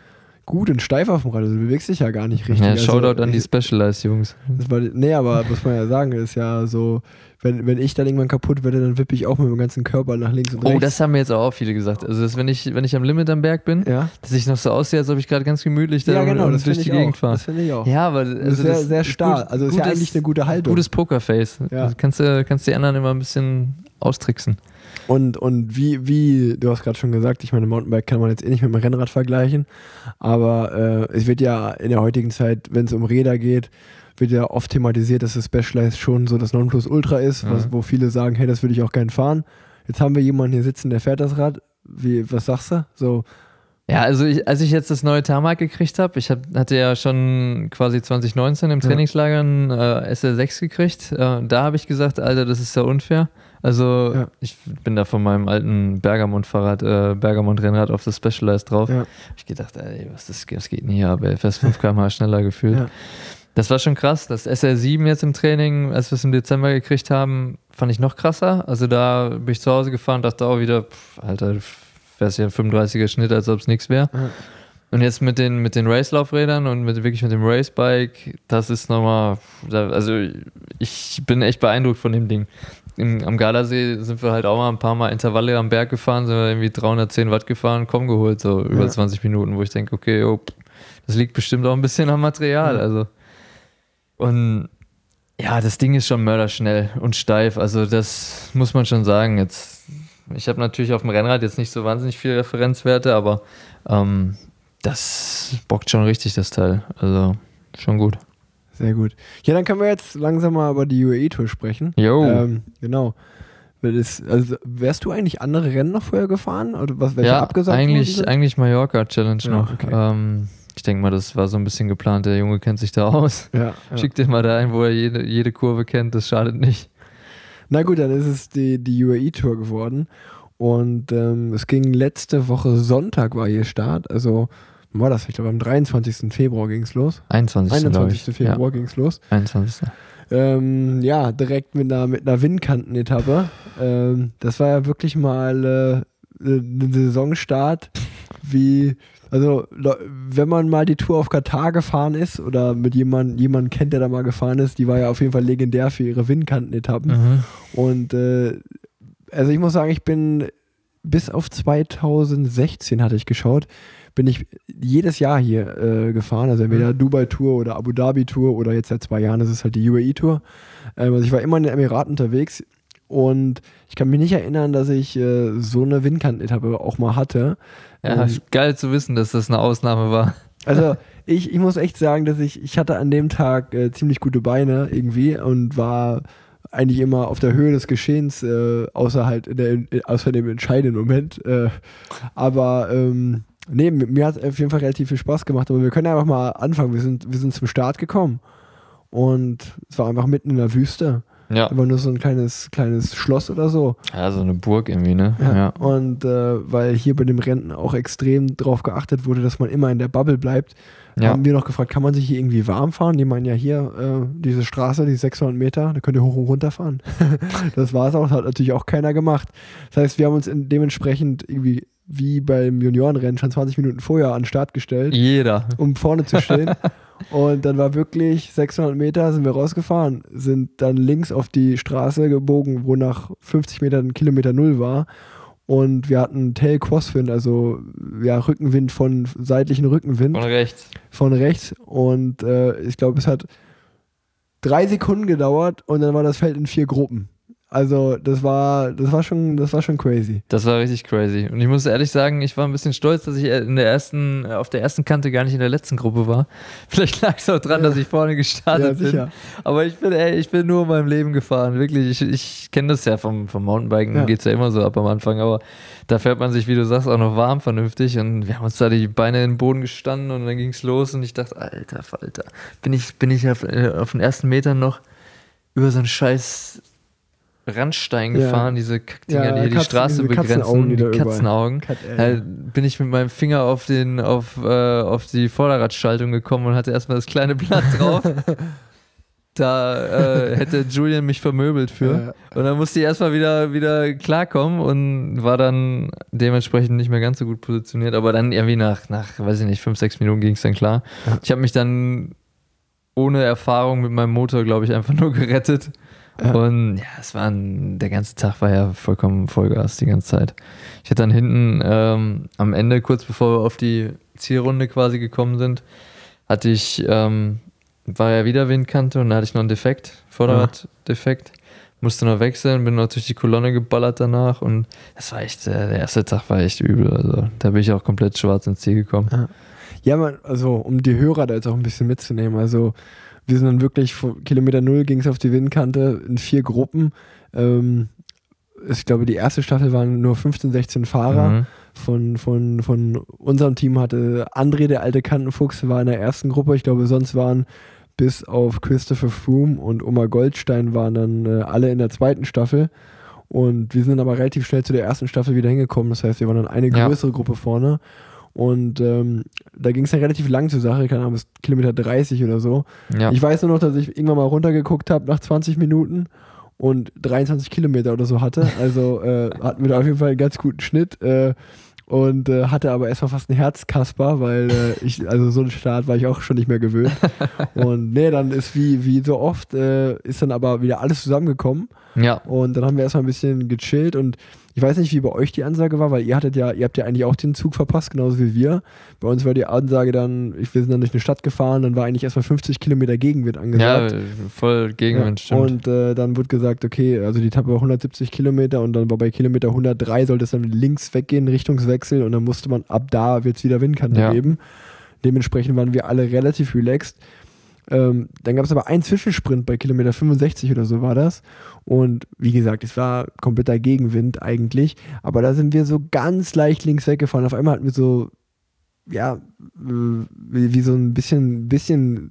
Speaker 2: gut und steif auf dem Rad. Also du bewegst dich ja gar nicht richtig.
Speaker 3: Ja,
Speaker 2: also,
Speaker 3: Shoutout an die Specialized-Jungs.
Speaker 2: Nee, aber muss man ja sagen, ist ja so, wenn ich dann irgendwann kaputt werde, dann wippe ich auch mit dem ganzen Körper nach links und rechts.
Speaker 3: Oh, das haben mir jetzt auch viele gesagt. Also, dass wenn ich am Limit am Berg bin,
Speaker 2: ja.
Speaker 3: dass ich noch so aussehe, als ob ich gerade ganz gemütlich da
Speaker 2: das
Speaker 3: durch die Gegend fahre.
Speaker 2: Das finde ich auch.
Speaker 3: Ja, aber also
Speaker 2: sehr, sehr starr. Also ist ja eigentlich eine gute Haltung.
Speaker 3: Gutes Pokerface.
Speaker 2: Ja.
Speaker 3: Also kannst die anderen immer ein bisschen austricksen.
Speaker 2: Und wie, du hast gerade schon gesagt, ich meine, Mountainbike kann man jetzt eh nicht mit dem Rennrad vergleichen, aber es wird ja in der heutigen Zeit, wenn es um Räder geht, wird ja oft thematisiert, dass das Specialized schon so das Nonplusultra ist, wo viele sagen, hey, das würde ich auch gerne fahren. Jetzt haben wir jemanden hier sitzen, der fährt das Rad. Was sagst du? So.
Speaker 3: Ja, also als ich jetzt das neue Tarmac gekriegt habe, hatte ja schon quasi 2019 im Trainingslager ein SL6 gekriegt. Da habe ich gesagt, Alter, das ist ja unfair. Also ich bin da von meinem alten Bergamont-Rennrad auf das Specialized drauf. Ja. Ich gedacht, ey, was geht denn hier? Aber fast 5 km/h schneller gefühlt. Ja. Das war schon krass. Das SL7 jetzt im Training, als wir es im Dezember gekriegt haben, fand ich noch krasser. Also da bin ich zu Hause gefahren, dachte auch wieder, Alter, du fährst ja 35er Schnitt, als ob es nichts wäre. Ja. Und jetzt mit den Race-Laufrädern und wirklich mit dem Racebike, das ist nochmal, also ich bin echt beeindruckt von dem Ding. Am Gardasee sind wir halt auch mal ein paar Mal Intervalle am Berg gefahren, sind wir irgendwie 310 Watt gefahren, geholt, so über 20 Minuten, wo ich denke, okay, das liegt bestimmt auch ein bisschen am Material, also. Und ja, das Ding ist schon mörderschnell und steif, also das muss man schon sagen. Ich habe natürlich auf dem Rennrad jetzt nicht so wahnsinnig viele Referenzwerte, aber das bockt schon richtig, das Teil, also schon gut.
Speaker 2: Sehr gut. Ja, dann können wir jetzt langsam mal über die UAE-Tour sprechen.
Speaker 3: Jo.
Speaker 2: Genau. Also, wärst du eigentlich andere Rennen noch vorher gefahren? Oder welche abgesagt
Speaker 3: eigentlich Mallorca-Challenge noch.
Speaker 2: Okay.
Speaker 3: Ich denke mal, das war so ein bisschen geplant. Der Junge kennt sich da aus. Ja. Schickt den mal da ein, wo er jede Kurve kennt. Das schadet nicht.
Speaker 2: Na gut, dann ist es die UAE-Tour geworden. Und es ging letzte Woche Sonntag war hier Start. Also war das? Ich glaube, am 23. Februar ging es los.
Speaker 3: 21.
Speaker 2: Februar ging es los.
Speaker 3: 21.
Speaker 2: Direkt mit einer Windkantenetappe. Das war ja wirklich mal ein Saisonstart, wenn man mal die Tour auf Katar gefahren ist oder mit jemanden kennt, der da mal gefahren ist, die war ja auf jeden Fall legendär für ihre Windkantenetappen. Mhm. Und also ich muss sagen, ich bin bis auf 2016 hatte ich geschaut, bin ich jedes Jahr hier gefahren, also entweder Dubai-Tour oder Abu Dhabi-Tour oder jetzt seit 2 Jahren ist es halt die UAE-Tour. Also ich war immer in den Emiraten unterwegs und ich kann mich nicht erinnern, dass ich so eine Windkantenetappe auch mal hatte.
Speaker 3: Ja, geil zu wissen, dass das eine Ausnahme war.
Speaker 2: Also ich muss echt sagen, dass ich hatte an dem Tag ziemlich gute Beine irgendwie und war eigentlich immer auf der Höhe des Geschehens, außer dem entscheidenden Moment. Mir hat es auf jeden Fall relativ viel Spaß gemacht, aber wir können einfach mal anfangen. Wir sind zum Start gekommen und es war einfach mitten in der Wüste. Ja. Immer nur so ein kleines Schloss oder so.
Speaker 3: Ja, so eine Burg irgendwie, ne?
Speaker 2: Ja. Und weil hier bei dem Rennen auch extrem drauf geachtet wurde, dass man immer in der Bubble bleibt, haben wir noch gefragt, kann man sich hier irgendwie warm fahren? Die meinen ja hier, diese Straße, die 600 Meter, da könnt ihr hoch und runter fahren. Das war es auch, hat natürlich auch keiner gemacht. Das heißt, wir haben uns dementsprechend irgendwie wie beim Juniorenrennen schon 20 Minuten vorher an den Start gestellt.
Speaker 3: Jeder.
Speaker 2: Um vorne zu stehen. Und dann war wirklich 600 Meter sind wir rausgefahren, sind dann links auf die Straße gebogen, wo nach 50 Metern Kilometer 0 war. Und wir hatten Tail Crosswind, also Rückenwind seitlichen Rückenwind. Von rechts. Und ich glaube, es hat 3 Sekunden gedauert und dann war das Feld in 4 Gruppen. Also das war schon crazy.
Speaker 3: Das war richtig crazy. Und ich muss ehrlich sagen, ich war ein bisschen stolz, dass ich auf der ersten Kante gar nicht in der letzten Gruppe war. Vielleicht lag es auch dran, dass ich vorne gestartet bin. Aber ich bin nur in meinem Leben gefahren. Wirklich, ich kenne das ja vom Mountainbiken, geht es ja immer so ab am Anfang. Aber da fährt man sich, wie du sagst, auch noch warm vernünftig. Und wir haben uns da die Beine in den Boden gestanden und dann ging es los. Und ich dachte, Alter Falter, bin ich auf den ersten Metern noch über so einen scheiß Randstein gefahren, diese Kackdinger, die Straße begrenzen, die Katzenaugen. Bin ich mit meinem Finger auf die Vorderradschaltung gekommen und hatte erstmal das kleine Blatt drauf. Da hätte Julian mich vermöbelt für. Und dann musste ich erstmal wieder klarkommen und war dann dementsprechend nicht mehr ganz so gut positioniert. Aber dann irgendwie nach weiß ich nicht, 5-6 Minuten ging es dann klar. Ja. Ich habe mich dann ohne Erfahrung mit meinem Motor, glaube ich, einfach nur gerettet. Ja. Und ja, der ganze Tag war ja vollkommen Vollgas die ganze Zeit. Ich hatte dann hinten am Ende, kurz bevor wir auf die Zielrunde quasi gekommen sind, war ja wieder Windkante und da hatte ich noch einen Defekt, Vorderraddefekt. Musste noch wechseln, bin noch durch die Kolonne geballert danach und das war echt, der erste Tag war echt übel. Also da bin ich auch komplett schwarz ins Ziel gekommen.
Speaker 2: Ja, also um die Hörer da jetzt auch ein bisschen mitzunehmen, also wir sind dann wirklich von Kilometer 0 ging es auf die Windkante in 4 Gruppen. Ich glaube, die erste Staffel waren nur 15, 16 Fahrer. Von unserem Team hatte André, der alte Kantenfuchs, war in der ersten Gruppe. Ich glaube, sonst waren bis auf Christopher Froome und Oma Goldstein waren dann alle in der zweiten Staffel. Und wir sind dann aber relativ schnell zu der ersten Staffel wieder hingekommen. Das heißt, wir waren dann eine größere Gruppe vorne. Und da ging es dann relativ lang zur Sache, keine Ahnung, bis Kilometer 30 oder so. Ja. Ich weiß nur noch, dass ich irgendwann mal runtergeguckt habe nach 20 Minuten und 23 Kilometer oder so hatte. Also hatten wir da auf jeden Fall einen ganz guten Schnitt. Und hatte aber erstmal fast einen Herzkasper, weil also so einen Start war ich auch schon nicht mehr gewöhnt. Und dann ist wie so oft, ist dann aber wieder alles zusammengekommen. Ja. Und dann haben wir erstmal ein bisschen gechillt und ich weiß nicht, wie bei euch die Ansage war, weil ihr habt ja eigentlich auch den Zug verpasst, genauso wie wir. Bei uns war die Ansage dann, wir sind dann durch eine Stadt gefahren, dann war eigentlich erstmal 50 Kilometer Gegenwind angesagt.
Speaker 3: Ja, voll Gegenwind, stimmt.
Speaker 2: Und dann wurde gesagt, okay, also die Etappe war 170 Kilometer und dann war bei Kilometer 103 sollte es dann links weggehen, Richtungswechsel und dann musste man, ab da wird es wieder Windkante geben. Dementsprechend waren wir alle relativ relaxed. Dann gab es aber einen Zwischensprint bei Kilometer 65 oder so war das. Und wie gesagt, es war kompletter Gegenwind eigentlich. Aber da sind wir so ganz leicht links weggefahren. Auf einmal hatten wir so, wie so ein bisschen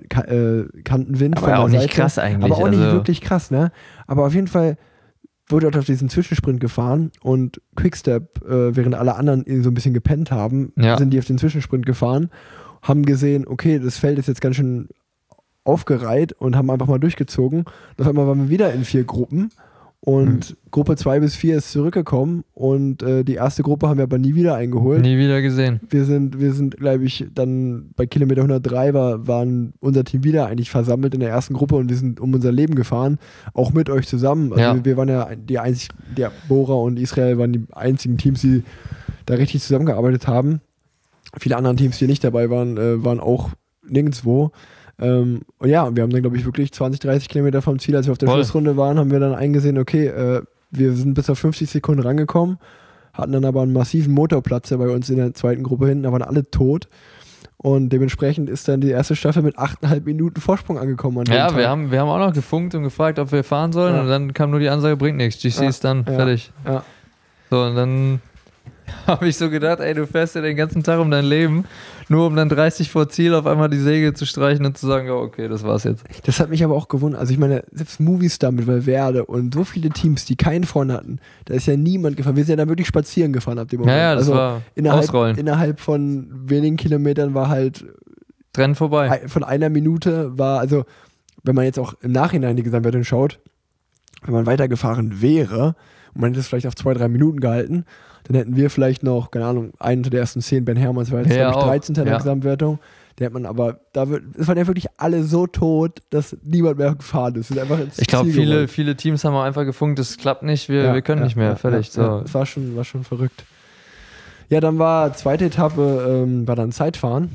Speaker 2: Kantenwind.
Speaker 3: Aber auch nicht krass eigentlich.
Speaker 2: Aber auch nicht wirklich krass, ne? Aber auf jeden Fall wurde auf diesen Zwischensprint gefahren und Quickstep, während alle anderen so ein bisschen gepennt haben, sind die auf den Zwischensprint gefahren, haben gesehen, okay, das Feld ist jetzt ganz schön aufgereiht und haben einfach mal durchgezogen. Und auf einmal waren wir wieder in 4 Gruppen und Gruppe 2 bis 4 ist zurückgekommen und die erste Gruppe haben wir aber nie wieder eingeholt.
Speaker 3: Nie wieder gesehen.
Speaker 2: Wir sind, glaube ich, dann bei Kilometer 103 waren unser Team wieder eigentlich versammelt in der ersten Gruppe und wir sind um unser Leben gefahren, auch mit euch zusammen. Also wir waren ja der Bora und Israel waren die einzigen Teams, die da richtig zusammengearbeitet haben. Viele andere Teams, die nicht dabei waren auch nirgendwo. Und wir haben dann, glaube ich, wirklich 20, 30 Kilometer vom Ziel, als wir auf der Schlussrunde waren, haben wir dann eingesehen, okay, wir sind bis auf 50 Sekunden rangekommen, hatten dann aber einen massiven Motorplatzer bei uns in der zweiten Gruppe hinten, da waren alle tot. Und dementsprechend ist dann die erste Staffel mit 8,5 Minuten Vorsprung angekommen.
Speaker 3: Wir haben auch noch gefunkt und gefragt, ob wir fahren sollen und dann kam nur die Ansage, bringt nichts, GC ist dann fertig. Ja. So, und dann habe ich so gedacht, ey, du fährst ja den ganzen Tag um dein Leben, nur um dann 30 vor Ziel auf einmal die Segel zu streichen und zu sagen, oh, okay, das war's jetzt. Das hat mich aber auch gewundert. Also ich meine, selbst Movistar mit Valverde und so viele Teams, die keinen vorne hatten, da ist ja niemand gefahren. Wir sind ja dann wirklich spazieren gefahren ab dem Moment. Ja, das war Ausrollen.
Speaker 2: Innerhalb von wenigen Kilometern war halt
Speaker 3: Rennen vorbei.
Speaker 2: Von einer Minute war, also wenn man jetzt auch im Nachhinein die Gesamtwertung schaut, wenn man weitergefahren wäre und man hätte es vielleicht auf 2-3 Minuten gehalten, dann hätten wir vielleicht noch, keine Ahnung, einen der ersten 10, Ben Hermanns war jetzt, glaube ich, 13. in der Gesamtwertung. Der hat man aber, es waren ja wirklich alle so tot, dass niemand mehr gefahren ist.
Speaker 3: Ich glaube, viele Teams haben auch einfach gefunkt, das klappt nicht, wir können nicht mehr, fertig. So.
Speaker 2: Das war schon verrückt. Ja, dann war zweite Etappe, war dann Zeitfahren.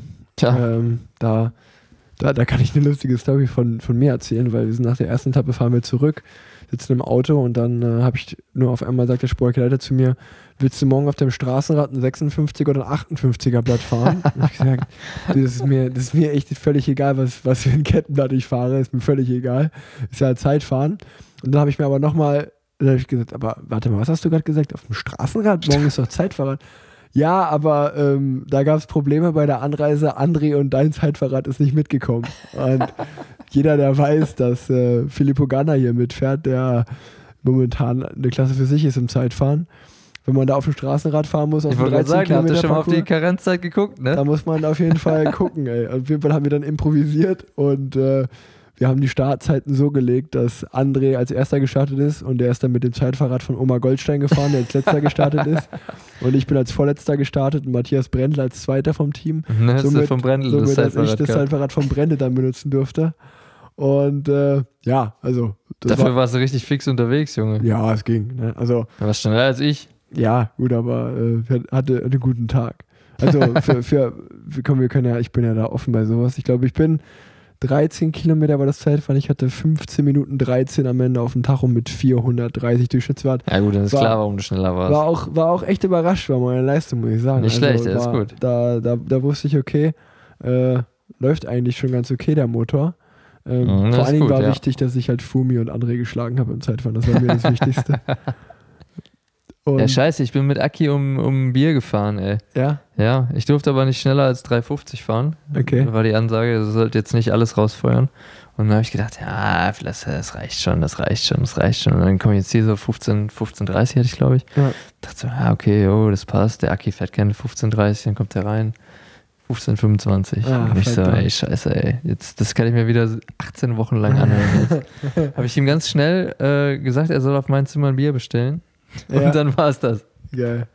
Speaker 2: Da kann ich eine lustige Story von mir erzählen, weil wir sind nach der ersten Etappe fahren wir zurück, sitzen im Auto und dann habe ich nur auf einmal sagt der Sportleiter zu mir, willst du morgen auf dem Straßenrad ein 56er oder ein 58er Blatt fahren? Und ich gesagt, das ist mir echt völlig egal, was für ein Kettenblatt ich fahre, ist mir völlig egal. Ist ja Zeitfahren. Und dann habe ich mir aber nochmal, gesagt, aber warte mal, was hast du gerade gesagt? Auf dem Straßenrad? Morgen ist doch Zeitfahrrad. Ja, aber da gab es Probleme bei der Anreise. André und dein Zeitfahrrad ist nicht mitgekommen. Und jeder, der weiß, dass Filippo Ganna hier mitfährt, der momentan eine Klasse für sich ist im Zeitfahren, wenn man da auf dem Straßenrad fahren muss, auf dem 13 Kilometer
Speaker 3: habt ihr schon mal auf die Karenzzeit geguckt, ne?
Speaker 2: Da muss man auf jeden Fall gucken, ey. Auf jeden Fall haben wir dann improvisiert und wir haben die Startzeiten so gelegt, dass André als erster gestartet ist und der ist dann mit dem Zeitfahrrad von Oma Goldstein gefahren, der als letzter gestartet ist. Und ich bin als vorletzter gestartet und Matthias Brendel als zweiter vom Team.
Speaker 3: Ne, somit, vom Brendel
Speaker 2: somit als ich das Zeitfahrrad vom Brendel dann benutzen durfte. Und ja, also.
Speaker 3: Dafür warst du richtig fix unterwegs, Junge.
Speaker 2: Ja, es ging. Ne? Also,
Speaker 3: du warst schneller als ich.
Speaker 2: Ja, gut, aber hatte einen guten Tag. Also wir können ja, ich bin ja da offen bei sowas. Ich glaube, ich bin 13 Kilometer war das Zeitfahren. Ich hatte 15 Minuten 13 am Ende auf dem Tacho mit 430 Durchschnittswert.
Speaker 3: Ja gut, dann ist klar, warum du schneller warst.
Speaker 2: War auch echt überrascht, war meine Leistung, muss ich sagen.
Speaker 3: Nicht schlecht, ist gut.
Speaker 2: Da wusste ich, okay, läuft eigentlich schon ganz okay der Motor. Vor allen Dingen war wichtig, dass ich halt Fumi und André geschlagen habe im Zeitfahren. Das war mir das Wichtigste. Und
Speaker 3: ja, scheiße, ich bin mit Aki um Bier gefahren, ey.
Speaker 2: Ja?
Speaker 3: Ja, ich durfte aber nicht schneller als 3,50 fahren.
Speaker 2: Okay.
Speaker 3: Da war die Ansage, du sollst jetzt nicht alles rausfeuern. Und dann habe ich gedacht, ja, vielleicht, das reicht schon. Und dann komme ich jetzt hier so 15,30 hatte ich, glaube ich.
Speaker 2: Ja.
Speaker 3: Dachte so, ja, okay, das passt. Der Aki fährt keine 15,30, dann kommt der rein. 15,25. Und ich so, ey, scheiße, ey. Jetzt, das kann ich mir wieder 18 Wochen lang anhören. Habe ich ihm ganz schnell gesagt, er soll auf mein Zimmer ein Bier bestellen. Und dann war es das.
Speaker 2: Geil.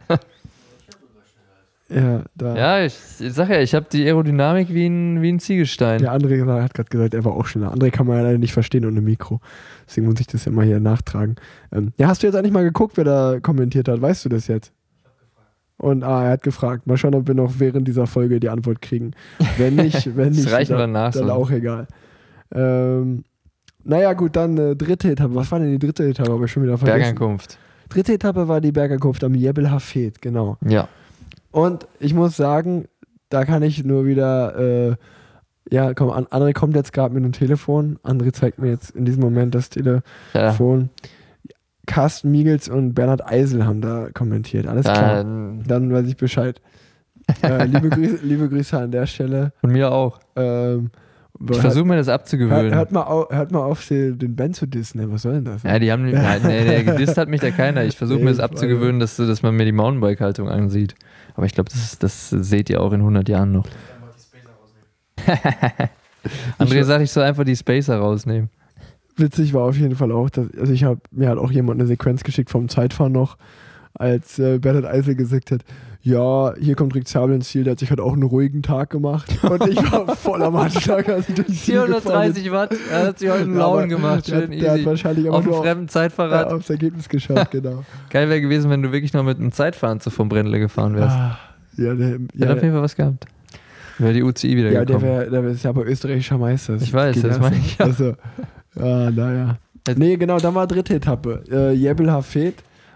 Speaker 2: Ja,
Speaker 3: ich sag ja, ich habe die Aerodynamik wie ein Ziegelstein.
Speaker 2: Der André hat gerade gesagt, er war auch schneller. André kann man ja leider nicht verstehen ohne Mikro. Deswegen muss ich das ja mal hier nachtragen. Ja, hast du jetzt eigentlich mal geguckt, wer da kommentiert hat? Weißt du das jetzt? Ich habe gefragt. Und er hat gefragt. Mal schauen, ob wir noch während dieser Folge die Antwort kriegen. Wenn nicht,
Speaker 3: das reichen wir nach,
Speaker 2: dann auch egal. Naja, gut, dann dritte Etappe. Was war denn die dritte Etappe? Habe ich schon wieder vergessen.
Speaker 3: Bergankunft.
Speaker 2: Dritte Etappe war die Bergankunft am Jebel Hafed, genau.
Speaker 3: Ja.
Speaker 2: Und ich muss sagen, da kann ich nur wieder, André kommt jetzt gerade mit dem Telefon. André zeigt mir jetzt in diesem Moment das Telefon. Ja. Carsten Miegels und Bernhard Eisel haben da kommentiert. Alles klar. Dann weiß ich Bescheid. Liebe Grüße an der Stelle.
Speaker 3: Von mir auch. Ich versuche mir das abzugewöhnen.
Speaker 2: Hört mal auf, den Ben zu dissen. Was soll denn das?
Speaker 3: Ja, die haben gedisst hat mich da keiner. Ich versuche mir das abzugewöhnen, dass man mir die Mountainbike-Haltung ansieht. Aber ich glaube, das seht ihr auch in 100 Jahren noch. André sagt, ich soll einfach die Spacer rausnehmen.
Speaker 2: Witzig war auf jeden Fall auch, mir hat auch jemand eine Sequenz geschickt vom Zeitfahren noch, als Bernhard Eisel gesagt hat, ja, hier kommt Rick Zabel ins Ziel, der hat sich halt auch einen ruhigen Tag gemacht. Und ich war voll am Anschlag, als ich durchs Ziel
Speaker 3: 430 Watt, er hat sich heute einen Lauen gemacht, schön easy.
Speaker 2: Der hat wahrscheinlich
Speaker 3: auf einem fremden Zeitfahrrad.
Speaker 2: Aufs Ergebnis geschaut, genau.
Speaker 3: Geil wäre gewesen, wenn du wirklich noch mit einem Zeitfahren vom Brendle gefahren wärst. Der hat auf jeden Fall was gehabt. Wäre die UCI wieder gekommen. Ja, der ist ja aber österreichischer Meister.
Speaker 2: Ich weiß, das meine ich ja. Also, naja. Nee, genau, dann war dritte Etappe. Jebel Hafed.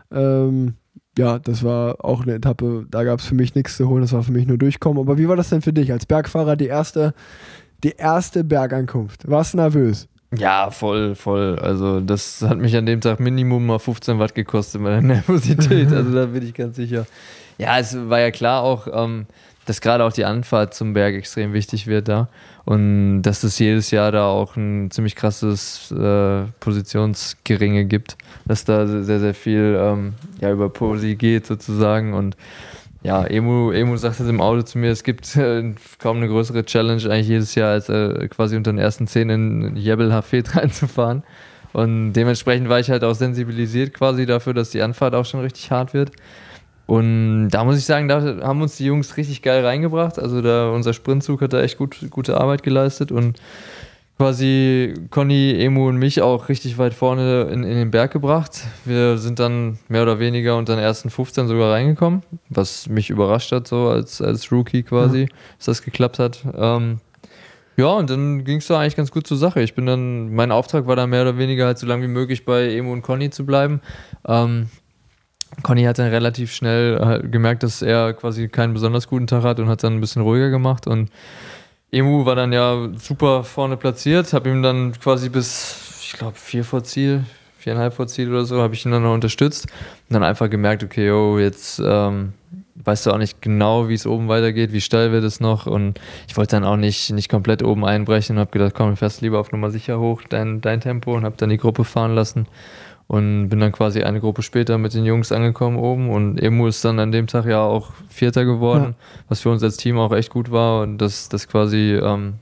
Speaker 2: Ja, das war auch eine Etappe, da gab es für mich nichts zu holen, das war für mich nur durchkommen. Aber wie war das denn für dich als Bergfahrer, die erste Bergankunft? Warst du nervös?
Speaker 3: Ja, voll. Also das hat mich an dem Tag Minimum mal 15 Watt gekostet, meine Nervosität, also da bin ich ganz sicher. Ja, es war ja klar auch, dass gerade auch die Anfahrt zum Berg extrem wichtig wird da und dass es jedes Jahr da auch ein ziemlich krasses Positionsgeringe gibt, dass da sehr, sehr viel über Posi geht sozusagen und ja, Emu sagt jetzt im Auto zu mir, es gibt kaum eine größere Challenge eigentlich jedes Jahr, als quasi unter den ersten 10 in Jebel Hafed reinzufahren und dementsprechend war ich halt auch sensibilisiert quasi dafür, dass die Anfahrt auch schon richtig hart wird. Und da muss ich sagen, da haben uns die Jungs richtig geil reingebracht. Also unser Sprintzug hat da echt gute Arbeit geleistet und quasi Conny, Emu und mich auch richtig weit vorne in den Berg gebracht. Wir sind dann mehr oder weniger unter den ersten 15 sogar reingekommen, was mich überrascht hat, so als Rookie quasi, dass das geklappt hat. Ja, und dann ging es da eigentlich ganz gut zur Sache. Mein Auftrag war dann mehr oder weniger halt so lange wie möglich bei Emu und Conny zu bleiben. Conny hat dann relativ schnell gemerkt, dass er quasi keinen besonders guten Tag hat und hat dann ein bisschen ruhiger gemacht und Emu war dann ja super vorne platziert, habe ihm dann quasi bis, ich glaube, 4,5 vor Ziel oder so, habe ich ihn dann noch unterstützt und dann einfach gemerkt, okay, jetzt weißt du auch nicht genau, wie es oben weitergeht, wie steil wird es noch und ich wollte dann auch nicht komplett oben einbrechen und habe gedacht, komm, fährst lieber auf Nummer sicher hoch, dein Tempo und habe dann die Gruppe fahren lassen. Und bin dann quasi eine Gruppe später mit den Jungs angekommen oben und Emu ist dann an dem Tag ja auch Vierter geworden, was für uns als Team auch echt gut war und das quasi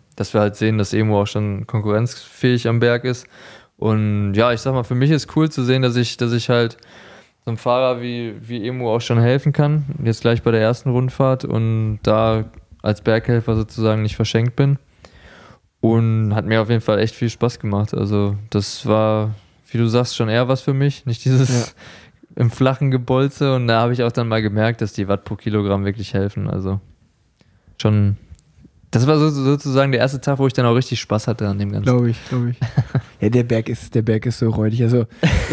Speaker 3: dass wir halt sehen, dass Emo auch schon konkurrenzfähig am Berg ist. Und ja, ich sag mal, für mich ist cool zu sehen, dass ich halt so einem Fahrer wie Emo auch schon helfen kann, jetzt gleich bei der ersten Rundfahrt und da als Berghelfer sozusagen nicht verschenkt bin. Und hat mir auf jeden Fall echt viel Spaß gemacht. Also das war, wie du sagst, schon eher was für mich, nicht dieses im flachen Gebolze. Und da habe ich auch dann mal gemerkt, dass die Watt pro Kilogramm wirklich helfen. Also schon, das war sozusagen der erste Tag, wo ich dann auch richtig Spaß hatte an dem Ganzen.
Speaker 2: Glaube ich. Ja, der Berg ist so räudig. Also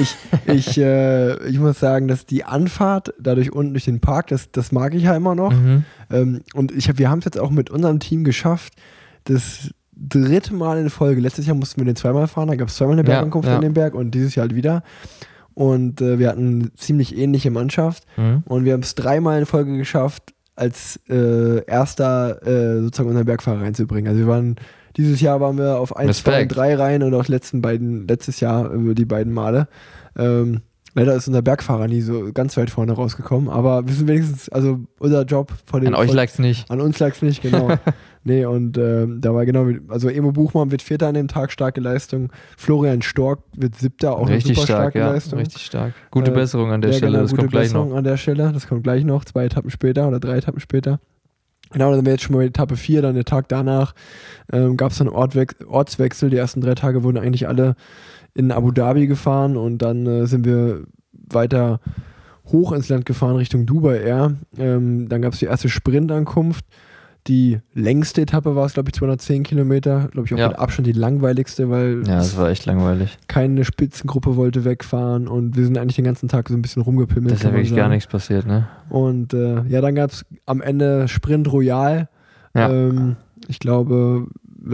Speaker 2: ich muss sagen, dass die Anfahrt dadurch unten durch den Park, das mag ich ja immer noch. Und wir haben es jetzt auch mit unserem Team geschafft, das 3. Mal in Folge. Letztes Jahr mussten wir den zweimal fahren, da gab es zweimal eine Bergankunft an den Berg und dieses Jahr halt wieder. Und wir hatten eine ziemlich ähnliche Mannschaft und wir haben es 3 Mal in Folge geschafft, als erster sozusagen unseren Bergfahrer reinzubringen. Also dieses Jahr waren wir auf 1, 2 und 3 rein und auch letztes Jahr die beiden Male. Leider ist unser Bergfahrer nie so ganz weit vorne rausgekommen, aber wir sind wenigstens, also unser Job
Speaker 3: an euch lag es nicht.
Speaker 2: An uns lag es nicht, genau. Nee, und da war also Emo Buchmann wird Vierter an dem Tag, starke Leistung. Florian Stork wird Siebter, auch
Speaker 3: richtig
Speaker 2: eine super
Speaker 3: stark,
Speaker 2: starke Leistung.
Speaker 3: Richtig stark. Gute Besserung an der Stelle,
Speaker 2: genau,
Speaker 3: das kommt gleich noch.
Speaker 2: An der Stelle, das kommt gleich noch, 2 Etappen später oder 3 Etappen später. Genau, dann wäre jetzt schon mal Etappe 4, dann der Tag danach gab es dann Ortswechsel. Die ersten 3 Tage wurden eigentlich alle in Abu Dhabi gefahren und dann sind wir weiter hoch ins Land gefahren Richtung Dubai Air. Dann gab es die erste Sprintankunft. Die längste Etappe war es, glaube ich, 210 Kilometer. Glaube ich auch mit Abstand die langweiligste, weil
Speaker 3: das war echt langweilig.
Speaker 2: Keine Spitzengruppe wollte wegfahren und wir sind eigentlich den ganzen Tag so ein bisschen rumgepimmelt.
Speaker 3: Das ist ja wirklich gar nichts passiert, ne?
Speaker 2: Und dann gab es am Ende Sprint Royal.
Speaker 3: Ja.
Speaker 2: Ich glaube,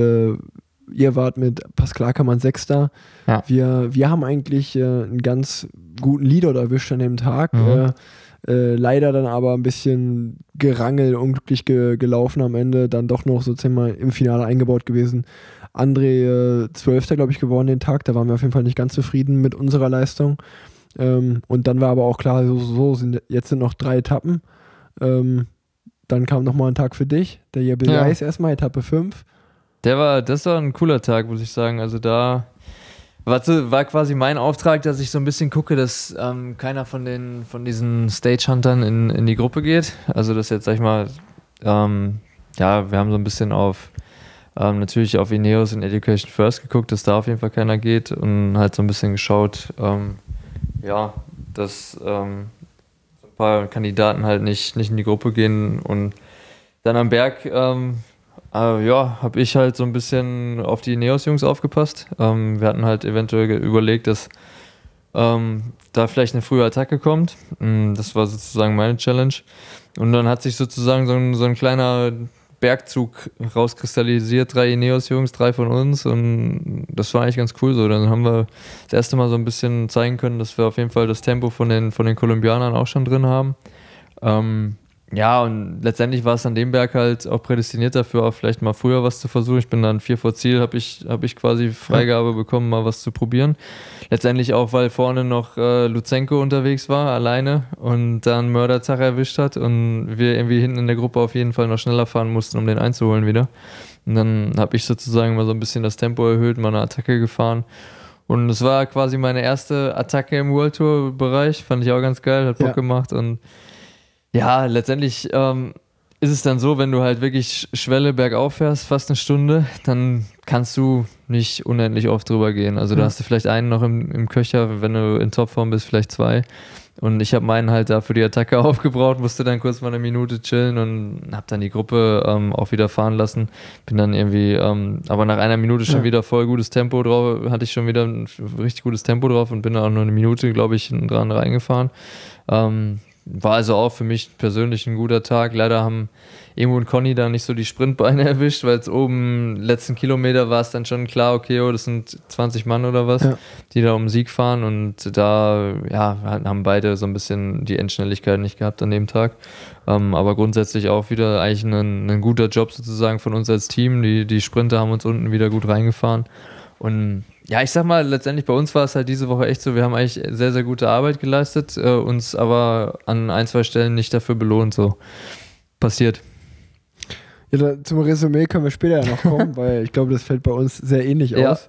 Speaker 2: ihr wart mit Pascal Ackermann Sechster. Ja. Wir haben eigentlich einen ganz guten Leader erwischt an dem Tag. Leider dann aber ein bisschen gerangelt, unglücklich gelaufen am Ende, dann doch noch sozusagen mal im Finale eingebaut gewesen. André 12. glaube ich geworden den Tag, da waren wir auf jeden Fall nicht ganz zufrieden mit unserer Leistung. Und dann war aber auch klar, jetzt sind noch 3 Etappen. Dann kam nochmal ein Tag für dich, der Jebel-Jais erstmal, Etappe 5.
Speaker 3: Das war ein cooler Tag, muss ich sagen. Also da war quasi mein Auftrag, dass ich so ein bisschen gucke, dass keiner von diesen Stage-Huntern in die Gruppe geht. Also das jetzt, sag ich mal, wir haben so ein bisschen natürlich auf Ineos und Education First geguckt, dass da auf jeden Fall keiner geht und halt so ein bisschen geschaut, dass ein paar Kandidaten halt nicht in die Gruppe gehen und dann am Berg habe ich halt so ein bisschen auf die Ineos-Jungs aufgepasst. Wir hatten halt eventuell überlegt, dass da vielleicht eine frühe Attacke kommt. Das war sozusagen meine Challenge. Und dann hat sich sozusagen so ein kleiner Bergzug rauskristallisiert. 3 Ineos-Jungs, 3 von uns. Und das war eigentlich ganz cool so. Dann haben wir das erste Mal so ein bisschen zeigen können, dass wir auf jeden Fall das Tempo von den Kolumbianern auch schon drin haben. Und letztendlich war es an dem Berg halt auch prädestiniert dafür, auch vielleicht mal früher was zu versuchen. Ich bin dann 4 vor Ziel, habe ich quasi Freigabe bekommen, mal was zu probieren. Letztendlich auch, weil vorne noch Luzenko unterwegs war, alleine und dann Mördertag erwischt hat und wir irgendwie hinten in der Gruppe auf jeden Fall noch schneller fahren mussten, um den einzuholen wieder. Und dann habe ich sozusagen mal so ein bisschen das Tempo erhöht, mal eine Attacke gefahren. Und es war quasi meine erste Attacke im World Tour Bereich, fand ich auch ganz geil, hat Bock gemacht und ja, letztendlich ist es dann so, wenn du halt wirklich Schwelle bergauf fährst, fast eine Stunde, dann kannst du nicht unendlich oft drüber gehen. Also da hast du vielleicht einen noch im Köcher, wenn du in Topform bist, vielleicht 2. Und ich habe meinen halt da für die Attacke aufgebraucht, musste dann kurz mal eine Minute chillen und habe dann die Gruppe auch wieder fahren lassen. Bin dann irgendwie, aber nach einer Minute schon wieder voll gutes Tempo drauf, hatte ich schon wieder ein richtig gutes Tempo drauf und bin dann auch nur eine Minute, glaube ich, dran reingefahren. War also auch für mich persönlich ein guter Tag. Leider haben Emo und Conny da nicht so die Sprintbeine erwischt, weil es oben letzten Kilometer war es dann schon klar, okay, das sind 20 Mann oder was, die da um den Sieg fahren und da haben beide so ein bisschen die Endschnelligkeit nicht gehabt an dem Tag. Aber grundsätzlich auch wieder eigentlich ein guter Job sozusagen von uns als Team. Die Sprinter haben uns unten wieder gut reingefahren und ja, ich sag mal, letztendlich bei uns war es halt diese Woche echt so, wir haben eigentlich sehr, sehr gute Arbeit geleistet, uns aber an 1, 2 Stellen nicht dafür belohnt, so passiert.
Speaker 2: Zum Resümee können wir später ja noch kommen, weil ich glaube, das fällt bei uns sehr ähnlich aus.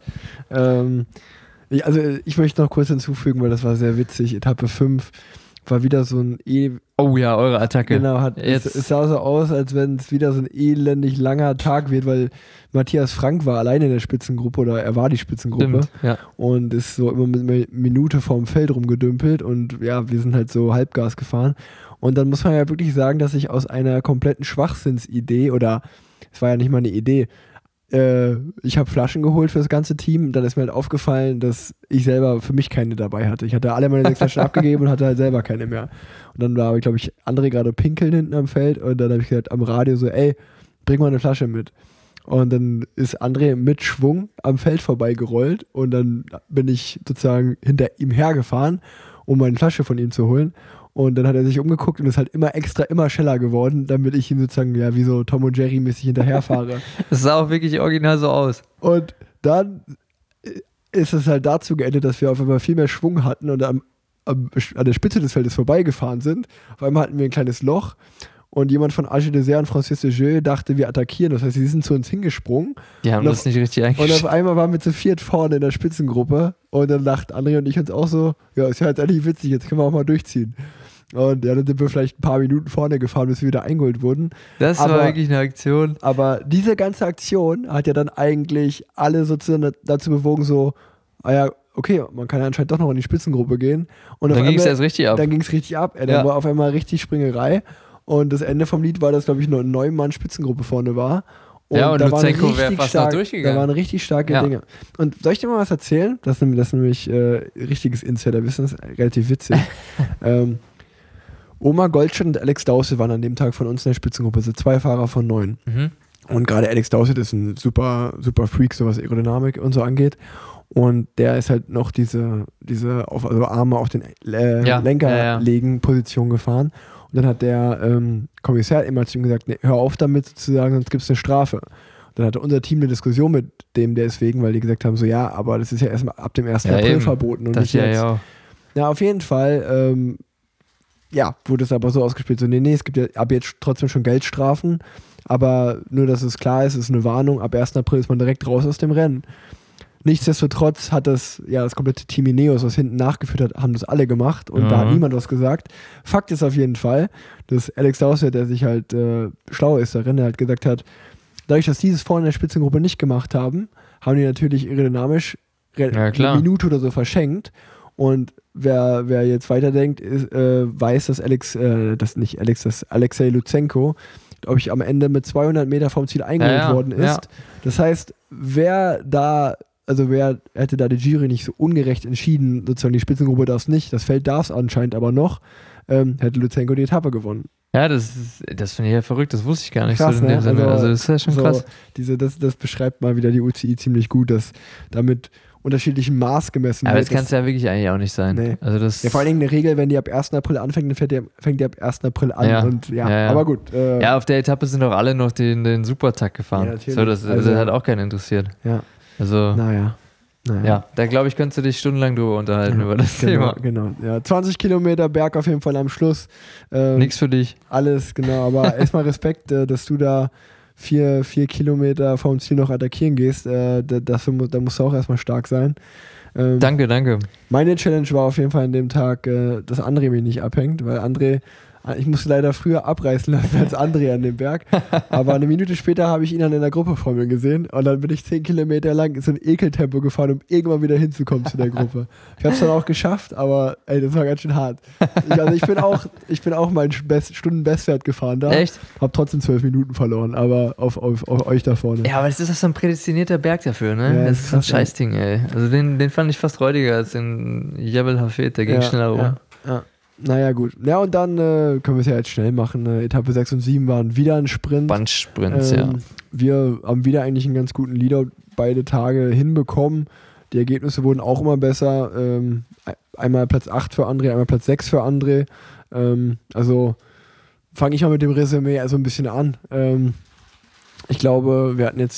Speaker 2: Ich möchte noch kurz hinzufügen, weil das war sehr witzig. Etappe 5 war wieder so ein
Speaker 3: Oh ja, eure Attacke.
Speaker 2: Genau, es sah so aus, als wenn es wieder so ein elendig langer Tag wird, weil Matthias Frank war alleine in der Spitzengruppe oder er war die Spitzengruppe.
Speaker 3: Stimmt, ja.
Speaker 2: Und ist so immer mit einer Minute vorm Feld rumgedümpelt und ja, wir sind halt so Halbgas gefahren. Und dann muss man ja wirklich sagen, dass ich aus einer kompletten Schwachsinnsidee oder es war ja nicht mal eine Idee, ich habe Flaschen geholt für das ganze Team und dann ist mir halt aufgefallen, dass ich selber für mich keine dabei hatte. Ich hatte alle meine 6 Flaschen abgegeben und hatte halt selber keine mehr. Und dann war, glaube ich, André gerade pinkeln hinten am Feld und dann habe ich gesagt am Radio so, ey, bring mal eine Flasche mit. Und dann ist André mit Schwung am Feld vorbeigerollt und dann bin ich sozusagen hinter ihm hergefahren, um meine Flasche von ihm zu holen. Und dann hat er sich umgeguckt und ist halt immer schneller geworden, damit ich ihm sozusagen, ja, wie so Tom und Jerry mäßig hinterherfahre.
Speaker 3: Das sah auch wirklich original so aus.
Speaker 2: Und dann ist es halt dazu geendet, dass wir auf einmal viel mehr Schwung hatten und an der Spitze des Feldes vorbeigefahren sind. Auf einmal hatten wir ein kleines Loch und jemand von Age Dessert und Francis de Jeu dachte, wir attackieren. Das heißt, sie sind zu uns hingesprungen.
Speaker 3: Die haben das nicht richtig eingeschätzt.
Speaker 2: Und auf einmal waren wir zu viert vorne in der Spitzengruppe und dann dachten André und ich uns auch so, ja, ist ja jetzt eigentlich witzig, jetzt können wir auch mal durchziehen. Und ja, dann sind wir vielleicht ein paar Minuten vorne gefahren, bis wir wieder eingeholt wurden.
Speaker 3: Das war wirklich eine Aktion.
Speaker 2: Aber diese ganze Aktion hat ja dann eigentlich alle sozusagen dazu bewogen, so, okay, man kann ja anscheinend doch noch in die Spitzengruppe gehen. Und
Speaker 3: dann ging es erst richtig ab.
Speaker 2: Dann ging es richtig ab. Dann war auf einmal richtig Springerei. Und das Ende vom Lied war, dass, glaube ich, nur eine 9-Mann-Spitzengruppe vorne war. Und
Speaker 3: ja, und
Speaker 2: da
Speaker 3: Luzenko wäre fast noch durchgegangen.
Speaker 2: Da waren richtig starke Dinge. Und soll ich dir mal was erzählen? Das ist nämlich richtiges Insiderwissen, das ist relativ witzig. Oma Goldschmidt und Alex Dowsett waren an dem Tag von uns in der Spitzengruppe, also 2 Fahrer von 9.
Speaker 3: Mhm.
Speaker 2: Und gerade Alex Dowsett ist ein super Freak, so was Aerodynamik und so angeht. Und der ist halt noch diese Arme auf den Lenker legen Position gefahren. Und dann hat der Kommissar immer zu ihm gesagt, nee, hör auf damit sozusagen, sonst gibt es eine Strafe. Und dann hatte unser Team eine Diskussion mit dem deswegen, weil die gesagt haben, so ja, aber das ist ja erstmal ab dem 1. April verboten und
Speaker 3: das
Speaker 2: nicht jetzt. Ja, auf jeden Fall wurde es aber so ausgespielt, so nee, es gibt ja ab jetzt trotzdem schon Geldstrafen, aber nur, dass es klar ist, es ist eine Warnung, ab 1. April ist man direkt raus aus dem Rennen. Nichtsdestotrotz hat das komplette Team Ineos, was hinten nachgeführt hat, haben das alle gemacht und da hat niemand was gesagt. Fakt ist auf jeden Fall, dass Alex Dowsett, der sich halt schlau ist darin, der halt gesagt hat, dadurch, dass die es vorhin in der Spitzengruppe nicht gemacht haben, haben die natürlich aerodynamisch eine Minute oder so verschenkt. Und wer jetzt weiterdenkt, weiß, dass Alexei Luzenko, glaube ich, am Ende mit 200 Meter vom Ziel eingeholt worden ist. Ja. Das heißt, wer hätte da die Jury nicht so ungerecht entschieden, sozusagen die Spitzengruppe darf es nicht, das Feld darf es anscheinend aber noch, hätte Luzenko die Etappe gewonnen.
Speaker 3: Ja, das finde ich ja verrückt, das wusste ich gar nicht
Speaker 2: krass,
Speaker 3: so in dem Sinne. Also das ist ja schon krass.
Speaker 2: Das beschreibt mal wieder die UCI ziemlich gut, dass damit unterschiedlichen Maß gemessen wird.
Speaker 3: Aber das kann es ja wirklich eigentlich auch nicht sein.
Speaker 2: Nee.
Speaker 3: Also
Speaker 2: vor allen Dingen eine Regel, wenn die ab 1. April anfängt, dann fängt die ab 1. April an.
Speaker 3: Ja.
Speaker 2: Und aber gut.
Speaker 3: Auf der Etappe sind doch alle noch den Supertag gefahren. Ja,
Speaker 2: natürlich.
Speaker 3: So, das hat auch keinen interessiert.
Speaker 2: Ja.
Speaker 3: Also,
Speaker 2: naja.
Speaker 3: Ja, da glaube ich, könntest du dich stundenlang drüber unterhalten über das Thema.
Speaker 2: Genau. Ja, 20 Kilometer Berg auf jeden Fall am Schluss.
Speaker 3: Nichts für dich.
Speaker 2: Alles, genau. Aber erstmal Respekt, dass du da 4 Kilometer vom Ziel noch attackieren gehst. Da musst du auch erstmal stark sein.
Speaker 3: Danke.
Speaker 2: Meine Challenge war auf jeden Fall an dem Tag, dass André mich nicht abhängt, weil ich musste leider früher abreißen lassen als André an dem Berg. Aber eine Minute später habe ich ihn dann in der Gruppe vor mir gesehen und dann bin ich 10 Kilometer lang in so ein Ekeltempo gefahren, um irgendwann wieder hinzukommen zu der Gruppe. Ich habe es dann auch geschafft, aber das war ganz schön hart. Ich bin auch meinen Stundenbestwert gefahren da.
Speaker 3: Echt?
Speaker 2: Habe trotzdem 12 Minuten verloren, aber auf euch da vorne.
Speaker 3: Ja, aber das ist doch so ein prädestinierter Berg dafür, ne?
Speaker 2: Ja,
Speaker 3: das ist so ein Scheißding, ey. Also den fand ich fast räudiger als den Jebel Hafid, der ging schneller rum.
Speaker 2: Ja. Naja, gut. Ja, und dann können wir es ja jetzt schnell machen. Etappe 6 und 7 waren wieder ein Sprint.
Speaker 3: Bandsprints, ja.
Speaker 2: Wir haben wieder eigentlich einen ganz guten Leader beide Tage hinbekommen. Die Ergebnisse wurden auch immer besser. Einmal Platz 8 für André, einmal Platz 6 für André. Also fange ich mal mit dem Resümee also ein bisschen an. Ich glaube, wir hatten jetzt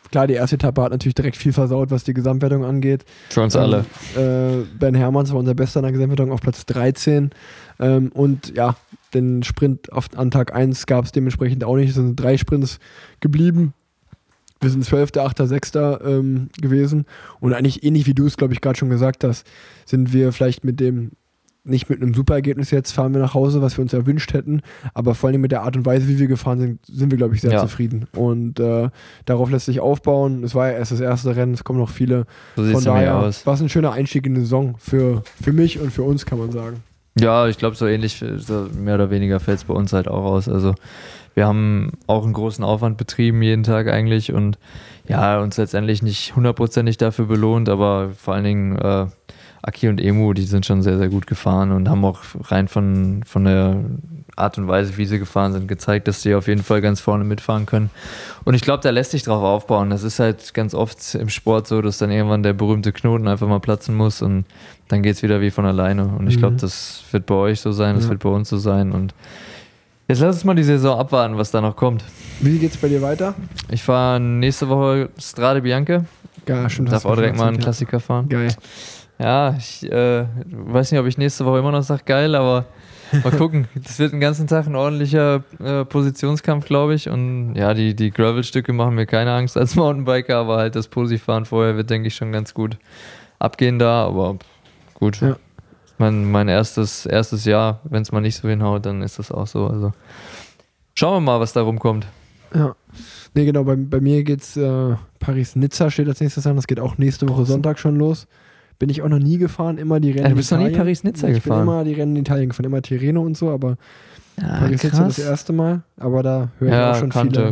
Speaker 2: klar, die erste Etappe hat natürlich direkt viel versaut, was die Gesamtwertung angeht.
Speaker 3: Für uns alle.
Speaker 2: Ben Hermanns war unser Bester in der Gesamtwertung auf Platz 13. Und ja, den Sprint an Tag 1 gab es dementsprechend auch nicht. Es sind 3 Sprints geblieben. Wir sind 12., 8., 6. Gewesen. Und eigentlich ähnlich wie du es, glaube ich, gerade schon gesagt hast, sind wir vielleicht nicht mit einem super Ergebnis jetzt fahren wir nach Hause, was wir uns erwünscht hätten, aber vor allem mit der Art und Weise, wie wir gefahren sind wir, glaube ich, sehr zufrieden. Und darauf lässt sich aufbauen. Es war ja erst das erste Rennen, es kommen noch viele.
Speaker 3: So sieht es
Speaker 2: Von daher
Speaker 3: aus.
Speaker 2: war es ein schöner Einstieg in die Saison für mich und für uns, kann man sagen.
Speaker 3: Ja, ich glaube, so ähnlich, so mehr oder weniger fällt es bei uns halt auch aus. Also wir haben auch einen großen Aufwand betrieben jeden Tag eigentlich und ja, uns letztendlich nicht 100%ig dafür belohnt, aber vor allen Dingen Aki und Emu, die sind schon sehr, sehr gut gefahren und haben auch rein von der Art und Weise, wie sie gefahren sind, gezeigt, dass sie auf jeden Fall ganz vorne mitfahren können. Und ich glaube, da lässt sich drauf aufbauen. Das ist halt ganz oft im Sport so, dass dann irgendwann der berühmte Knoten einfach mal platzen muss und dann geht es wieder wie von alleine. Und ich glaube, das wird bei euch so sein, das wird bei uns so sein. Und jetzt lass uns mal die Saison abwarten, was da noch kommt.
Speaker 2: Wie geht's bei dir weiter?
Speaker 3: Ich fahre nächste Woche Strade Bianche.
Speaker 2: Ja, stimmt.
Speaker 3: Darf auch direkt mal einen Klassiker fahren.
Speaker 2: Geil.
Speaker 3: Ja, ich weiß nicht, ob ich nächste Woche immer noch sage, geil, aber mal gucken. Das wird den ganzen Tag ein ordentlicher Positionskampf, glaube ich. Und ja, die Gravel-Stücke machen mir keine Angst als Mountainbiker, aber halt das Posi-Fahren vorher wird, denke ich, schon ganz gut abgehen da. Aber gut,
Speaker 2: ja.
Speaker 3: Mein erstes Jahr, wenn es mal nicht so hinhaut, dann ist das auch so. Also schauen wir mal, was da rumkommt.
Speaker 2: Ja. Nee, genau, bei mir geht's Paris-Nizza steht als nächstes an. Das geht auch nächste Woche Sonntag schon los. Bin ich auch noch nie gefahren, immer die Rennen
Speaker 3: du bist
Speaker 2: in
Speaker 3: noch
Speaker 2: Italien.
Speaker 3: nie Paris-Nizza gefahren?
Speaker 2: Ich bin immer die Rennen in Italien gefahren, immer Tirreno und so, aber Paris-Nizza das erste Mal. Aber da höre ich auch schon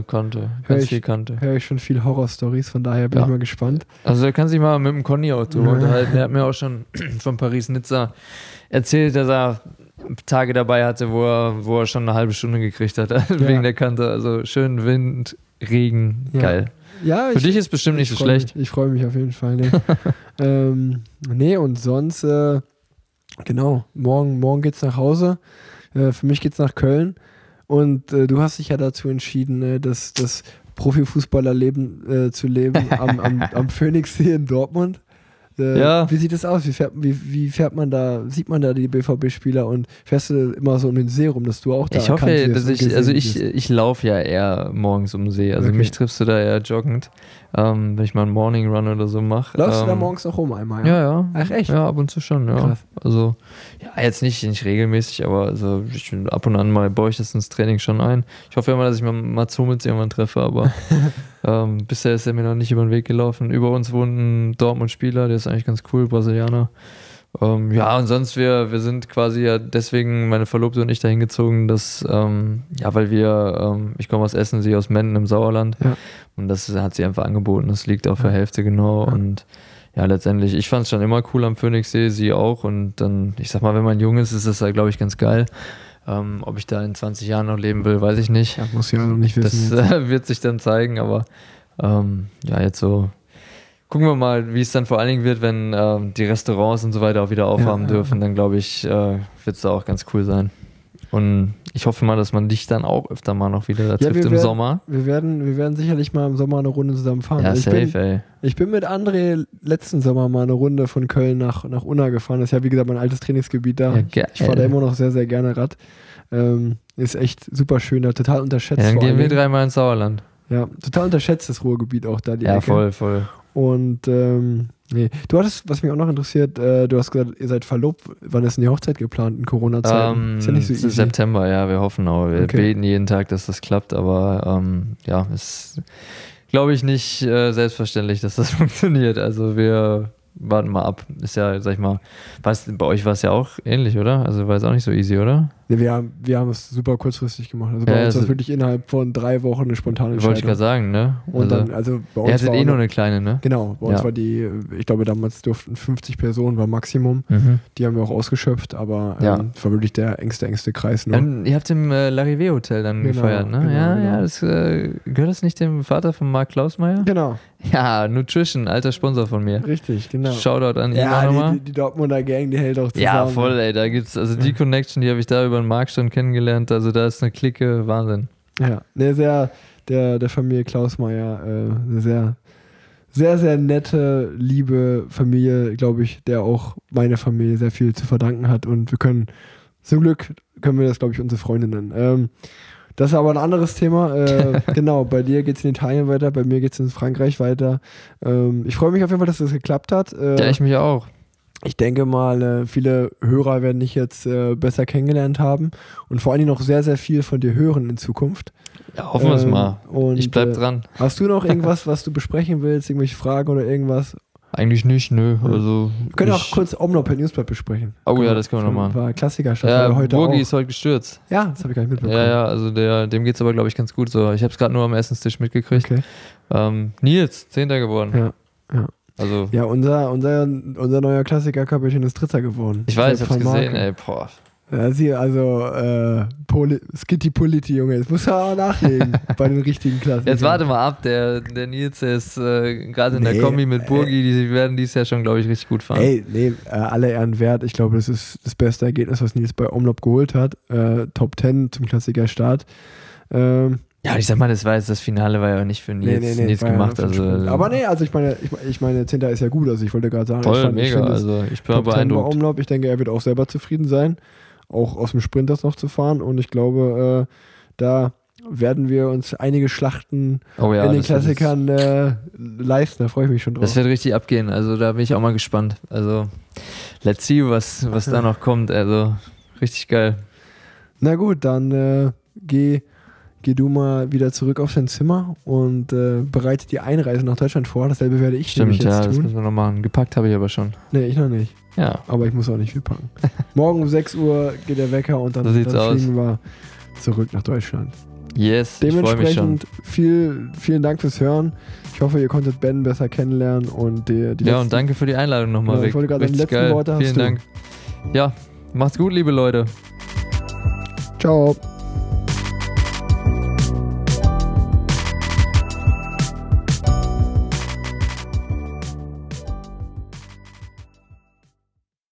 Speaker 2: viel Horror-Stories, von daher bin ich mal gespannt.
Speaker 3: Also da kannst du dich mal mit dem Conny-Auto unterhalten. Der hat mir auch schon von Paris-Nizza erzählt, dass er Tage dabei hatte, wo er schon eine halbe Stunde gekriegt hat, wegen der Kante. Also schön Wind, Regen, geil.
Speaker 2: Ja,
Speaker 3: für dich ist bestimmt nicht so schlecht.
Speaker 2: Ich freue mich auf jeden Fall. Nee, und sonst, genau, morgen geht's nach Hause. Für mich geht's nach Köln. Und du hast dich ja dazu entschieden, das Profifußballerleben zu leben am Phoenixsee in Dortmund. Wie sieht das aus? Wie fährt man da? Sieht man da die BVB-Spieler und fährst du immer so um den See rum, dass du auch da
Speaker 3: Ich hoffe, dass ich laufe ja eher morgens um den See. Also mich triffst du da eher joggend, wenn ich mal einen Morning Run oder so mache.
Speaker 2: Läufst du da morgens auch rum einmal?
Speaker 3: Ja.
Speaker 2: Ach echt?
Speaker 3: Ja, ab und zu schon, ja. Krass. Also, ja, jetzt nicht regelmäßig, aber also ab und an mal baue ich das ins Training schon ein. Ich hoffe immer, dass ich mal Mats Hummels irgendwann treffe, aber bisher ist er mir noch nicht über den Weg gelaufen. Über uns wohnt ein Dortmund-Spieler, der ist eigentlich ganz cool, Brasilianer. Ja, und sonst, wir sind quasi ja deswegen, meine Verlobte und ich, dahin gezogen, dass, weil ich komme aus Essen, sie aus Menden im Sauerland. Ja. Und das hat sie einfach angeboten. Das liegt auf der Hälfte genau. Ja. Und ja, letztendlich, ich fand es schon immer cool am Phoenixsee, sie auch. Und dann, ich sag mal, wenn man jung ist, ist das halt, glaube ich, ganz geil. Ob ich da in 20 Jahren noch leben will, weiß ich nicht.
Speaker 2: Ja, muss ja noch nicht wissen.
Speaker 3: Das wird sich dann zeigen, aber jetzt so gucken wir mal, wie es dann vor allen Dingen wird, wenn die Restaurants und so weiter auch wieder aufhaben dürfen. Dann glaube ich, wird es da auch ganz cool sein. Und ich hoffe mal, dass man dich dann auch öfter mal noch wieder trifft im Sommer.
Speaker 2: Wir werden sicherlich mal im Sommer eine Runde zusammen fahren.
Speaker 3: Ja, ey.
Speaker 2: Ich bin mit André letzten Sommer mal eine Runde von Köln nach Unna gefahren. Das ist ja, wie gesagt, mein altes Trainingsgebiet da. Ja, ich fahre da immer noch sehr, sehr gerne Rad. Ist echt super schön, da total unterschätzt.
Speaker 3: Ja, dann gehen wir 3-mal ins Sauerland.
Speaker 2: Ja, total unterschätzt das Ruhrgebiet auch da. Die Ecke.
Speaker 3: Voll.
Speaker 2: Und du hattest, was mich auch noch interessiert, du hast gesagt, ihr seid verlobt. Wann ist denn die Hochzeit geplant in Corona-Zeiten? Ist ja nicht so easy.
Speaker 3: September, ja, wir hoffen auch. Wir beten jeden Tag, dass das klappt, aber ist, glaube ich, nicht selbstverständlich, dass das funktioniert. Also wir warten mal ab. Ist ja, sag ich mal, bei euch war es ja auch ähnlich, oder? Also war es auch nicht so easy, oder?
Speaker 2: Nee, wir haben es super kurzfristig gemacht. Also bei uns war es wirklich innerhalb von 3 Wochen eine spontane Entscheidung.
Speaker 3: Wollte ich gerade sagen, ne?
Speaker 2: Und dann, also bei uns
Speaker 3: ihr hattet nur eine kleine, ne?
Speaker 2: Genau, bei uns war ich glaube damals durften 50 Personen, war Maximum. Mhm. Die haben wir auch ausgeschöpft, aber es war wirklich der engste Kreis nur.
Speaker 3: Ihr habt im Larivé Hotel dann gefeiert, ne? Genau. Das gehört das nicht dem Vater von Marc Klausmeier?
Speaker 2: Genau.
Speaker 3: Ja, Nutrition, alter Sponsor von mir.
Speaker 2: Richtig, genau.
Speaker 3: Shoutout an ihn auch nochmal.
Speaker 2: Die Dortmunder Gang, die hält auch zusammen.
Speaker 3: Ja, voll, ey, da gibt's, also die Connection, die habe ich da über den Markt schon kennengelernt, also da ist eine Clique, Wahnsinn.
Speaker 2: Ja, ne, sehr, der Familie Klausmeier. Eine sehr, sehr, sehr nette, liebe Familie, glaube ich, der auch meine Familie sehr viel zu verdanken hat. Und zum Glück können wir das, glaube ich, unsere Freunde nennen. Das ist aber ein anderes Thema. Genau, bei dir geht es in Italien weiter, bei mir geht es in Frankreich weiter. Ich freue mich auf jeden Fall, dass das geklappt hat.
Speaker 3: Ja, ich mich auch.
Speaker 2: Ich denke mal, viele Hörer werden dich jetzt besser kennengelernt haben und vor allen Dingen noch sehr, sehr viel von dir hören in Zukunft.
Speaker 3: Ja, hoffen wir es mal.
Speaker 2: Und,
Speaker 3: ich bleib dran.
Speaker 2: Hast du noch irgendwas, was du besprechen willst? Irgendwelche Fragen oder irgendwas?
Speaker 3: Eigentlich nicht, nö. Also
Speaker 2: wir können auch kurz Omlauf per Newsblatt besprechen.
Speaker 3: Oh ja, das können wir noch machen.
Speaker 2: War Klassiker.
Speaker 3: Burgi ist heute gestürzt.
Speaker 2: Ja, das habe ich gar nicht mitbekommen.
Speaker 3: Ja, also dem geht es aber, glaube ich, ganz gut so. Ich habe es gerade nur am Essenstisch mitgekriegt.
Speaker 2: Okay.
Speaker 3: Nils, 10. geworden.
Speaker 2: Ja.
Speaker 3: Also,
Speaker 2: ja, unser neuer Klassiker-Kapitän ist Dritter geworden.
Speaker 3: Ich weiß, ich hab's gesehen, ey, boah.
Speaker 2: Ja, Skitty Politi, Junge, jetzt muss er auch nachlegen bei den richtigen Klassen.
Speaker 3: Jetzt warte mal ab, der Nils, der ist gerade in der Kombi mit Burgi, die werden dies Jahr schon, glaube ich, richtig gut fahren.
Speaker 2: Alle Ehren wert. Ich glaube, das ist das beste Ergebnis, was Nils bei Omlop geholt hat. Top 10 zum Klassiker-Start.
Speaker 3: Ja, ich sag mal, das Finale war ja nicht für Nils gemacht.
Speaker 2: Aber ich meine, 10. ist ja gut. Also ich wollte gerade sagen,
Speaker 3: voll, ich bin beeindruckt.
Speaker 2: Omlop. Ich denke, er wird auch selber zufrieden sein, auch aus dem Sprint das noch zu fahren. Und ich glaube, da werden wir uns einige Schlachten in den Klassikern leisten. Da freue ich mich schon drauf.
Speaker 3: Das wird richtig abgehen. Also da bin ich auch mal gespannt. Also let's see, was da noch kommt. Also richtig geil.
Speaker 2: Na gut, dann geh du mal wieder zurück auf dein Zimmer und bereite die Einreise nach Deutschland vor. Dasselbe werde ich nämlich jetzt tun.
Speaker 3: Das müssen wir noch machen. Gepackt habe ich aber schon.
Speaker 2: Nee, ich noch nicht.
Speaker 3: Ja.
Speaker 2: Aber ich muss auch nicht viel packen. Morgen um 6 Uhr geht der Wecker und dann fliegen wir zurück nach Deutschland.
Speaker 3: Yes,
Speaker 2: dementsprechend vielen Dank fürs Hören. Ich hoffe, ihr konntet Ben besser kennenlernen und
Speaker 3: und danke für die Einladung nochmal.
Speaker 2: Ich wollte gerade die letzten Worte
Speaker 3: Vielen Dank. Ja, macht's gut, liebe Leute.
Speaker 2: Ciao.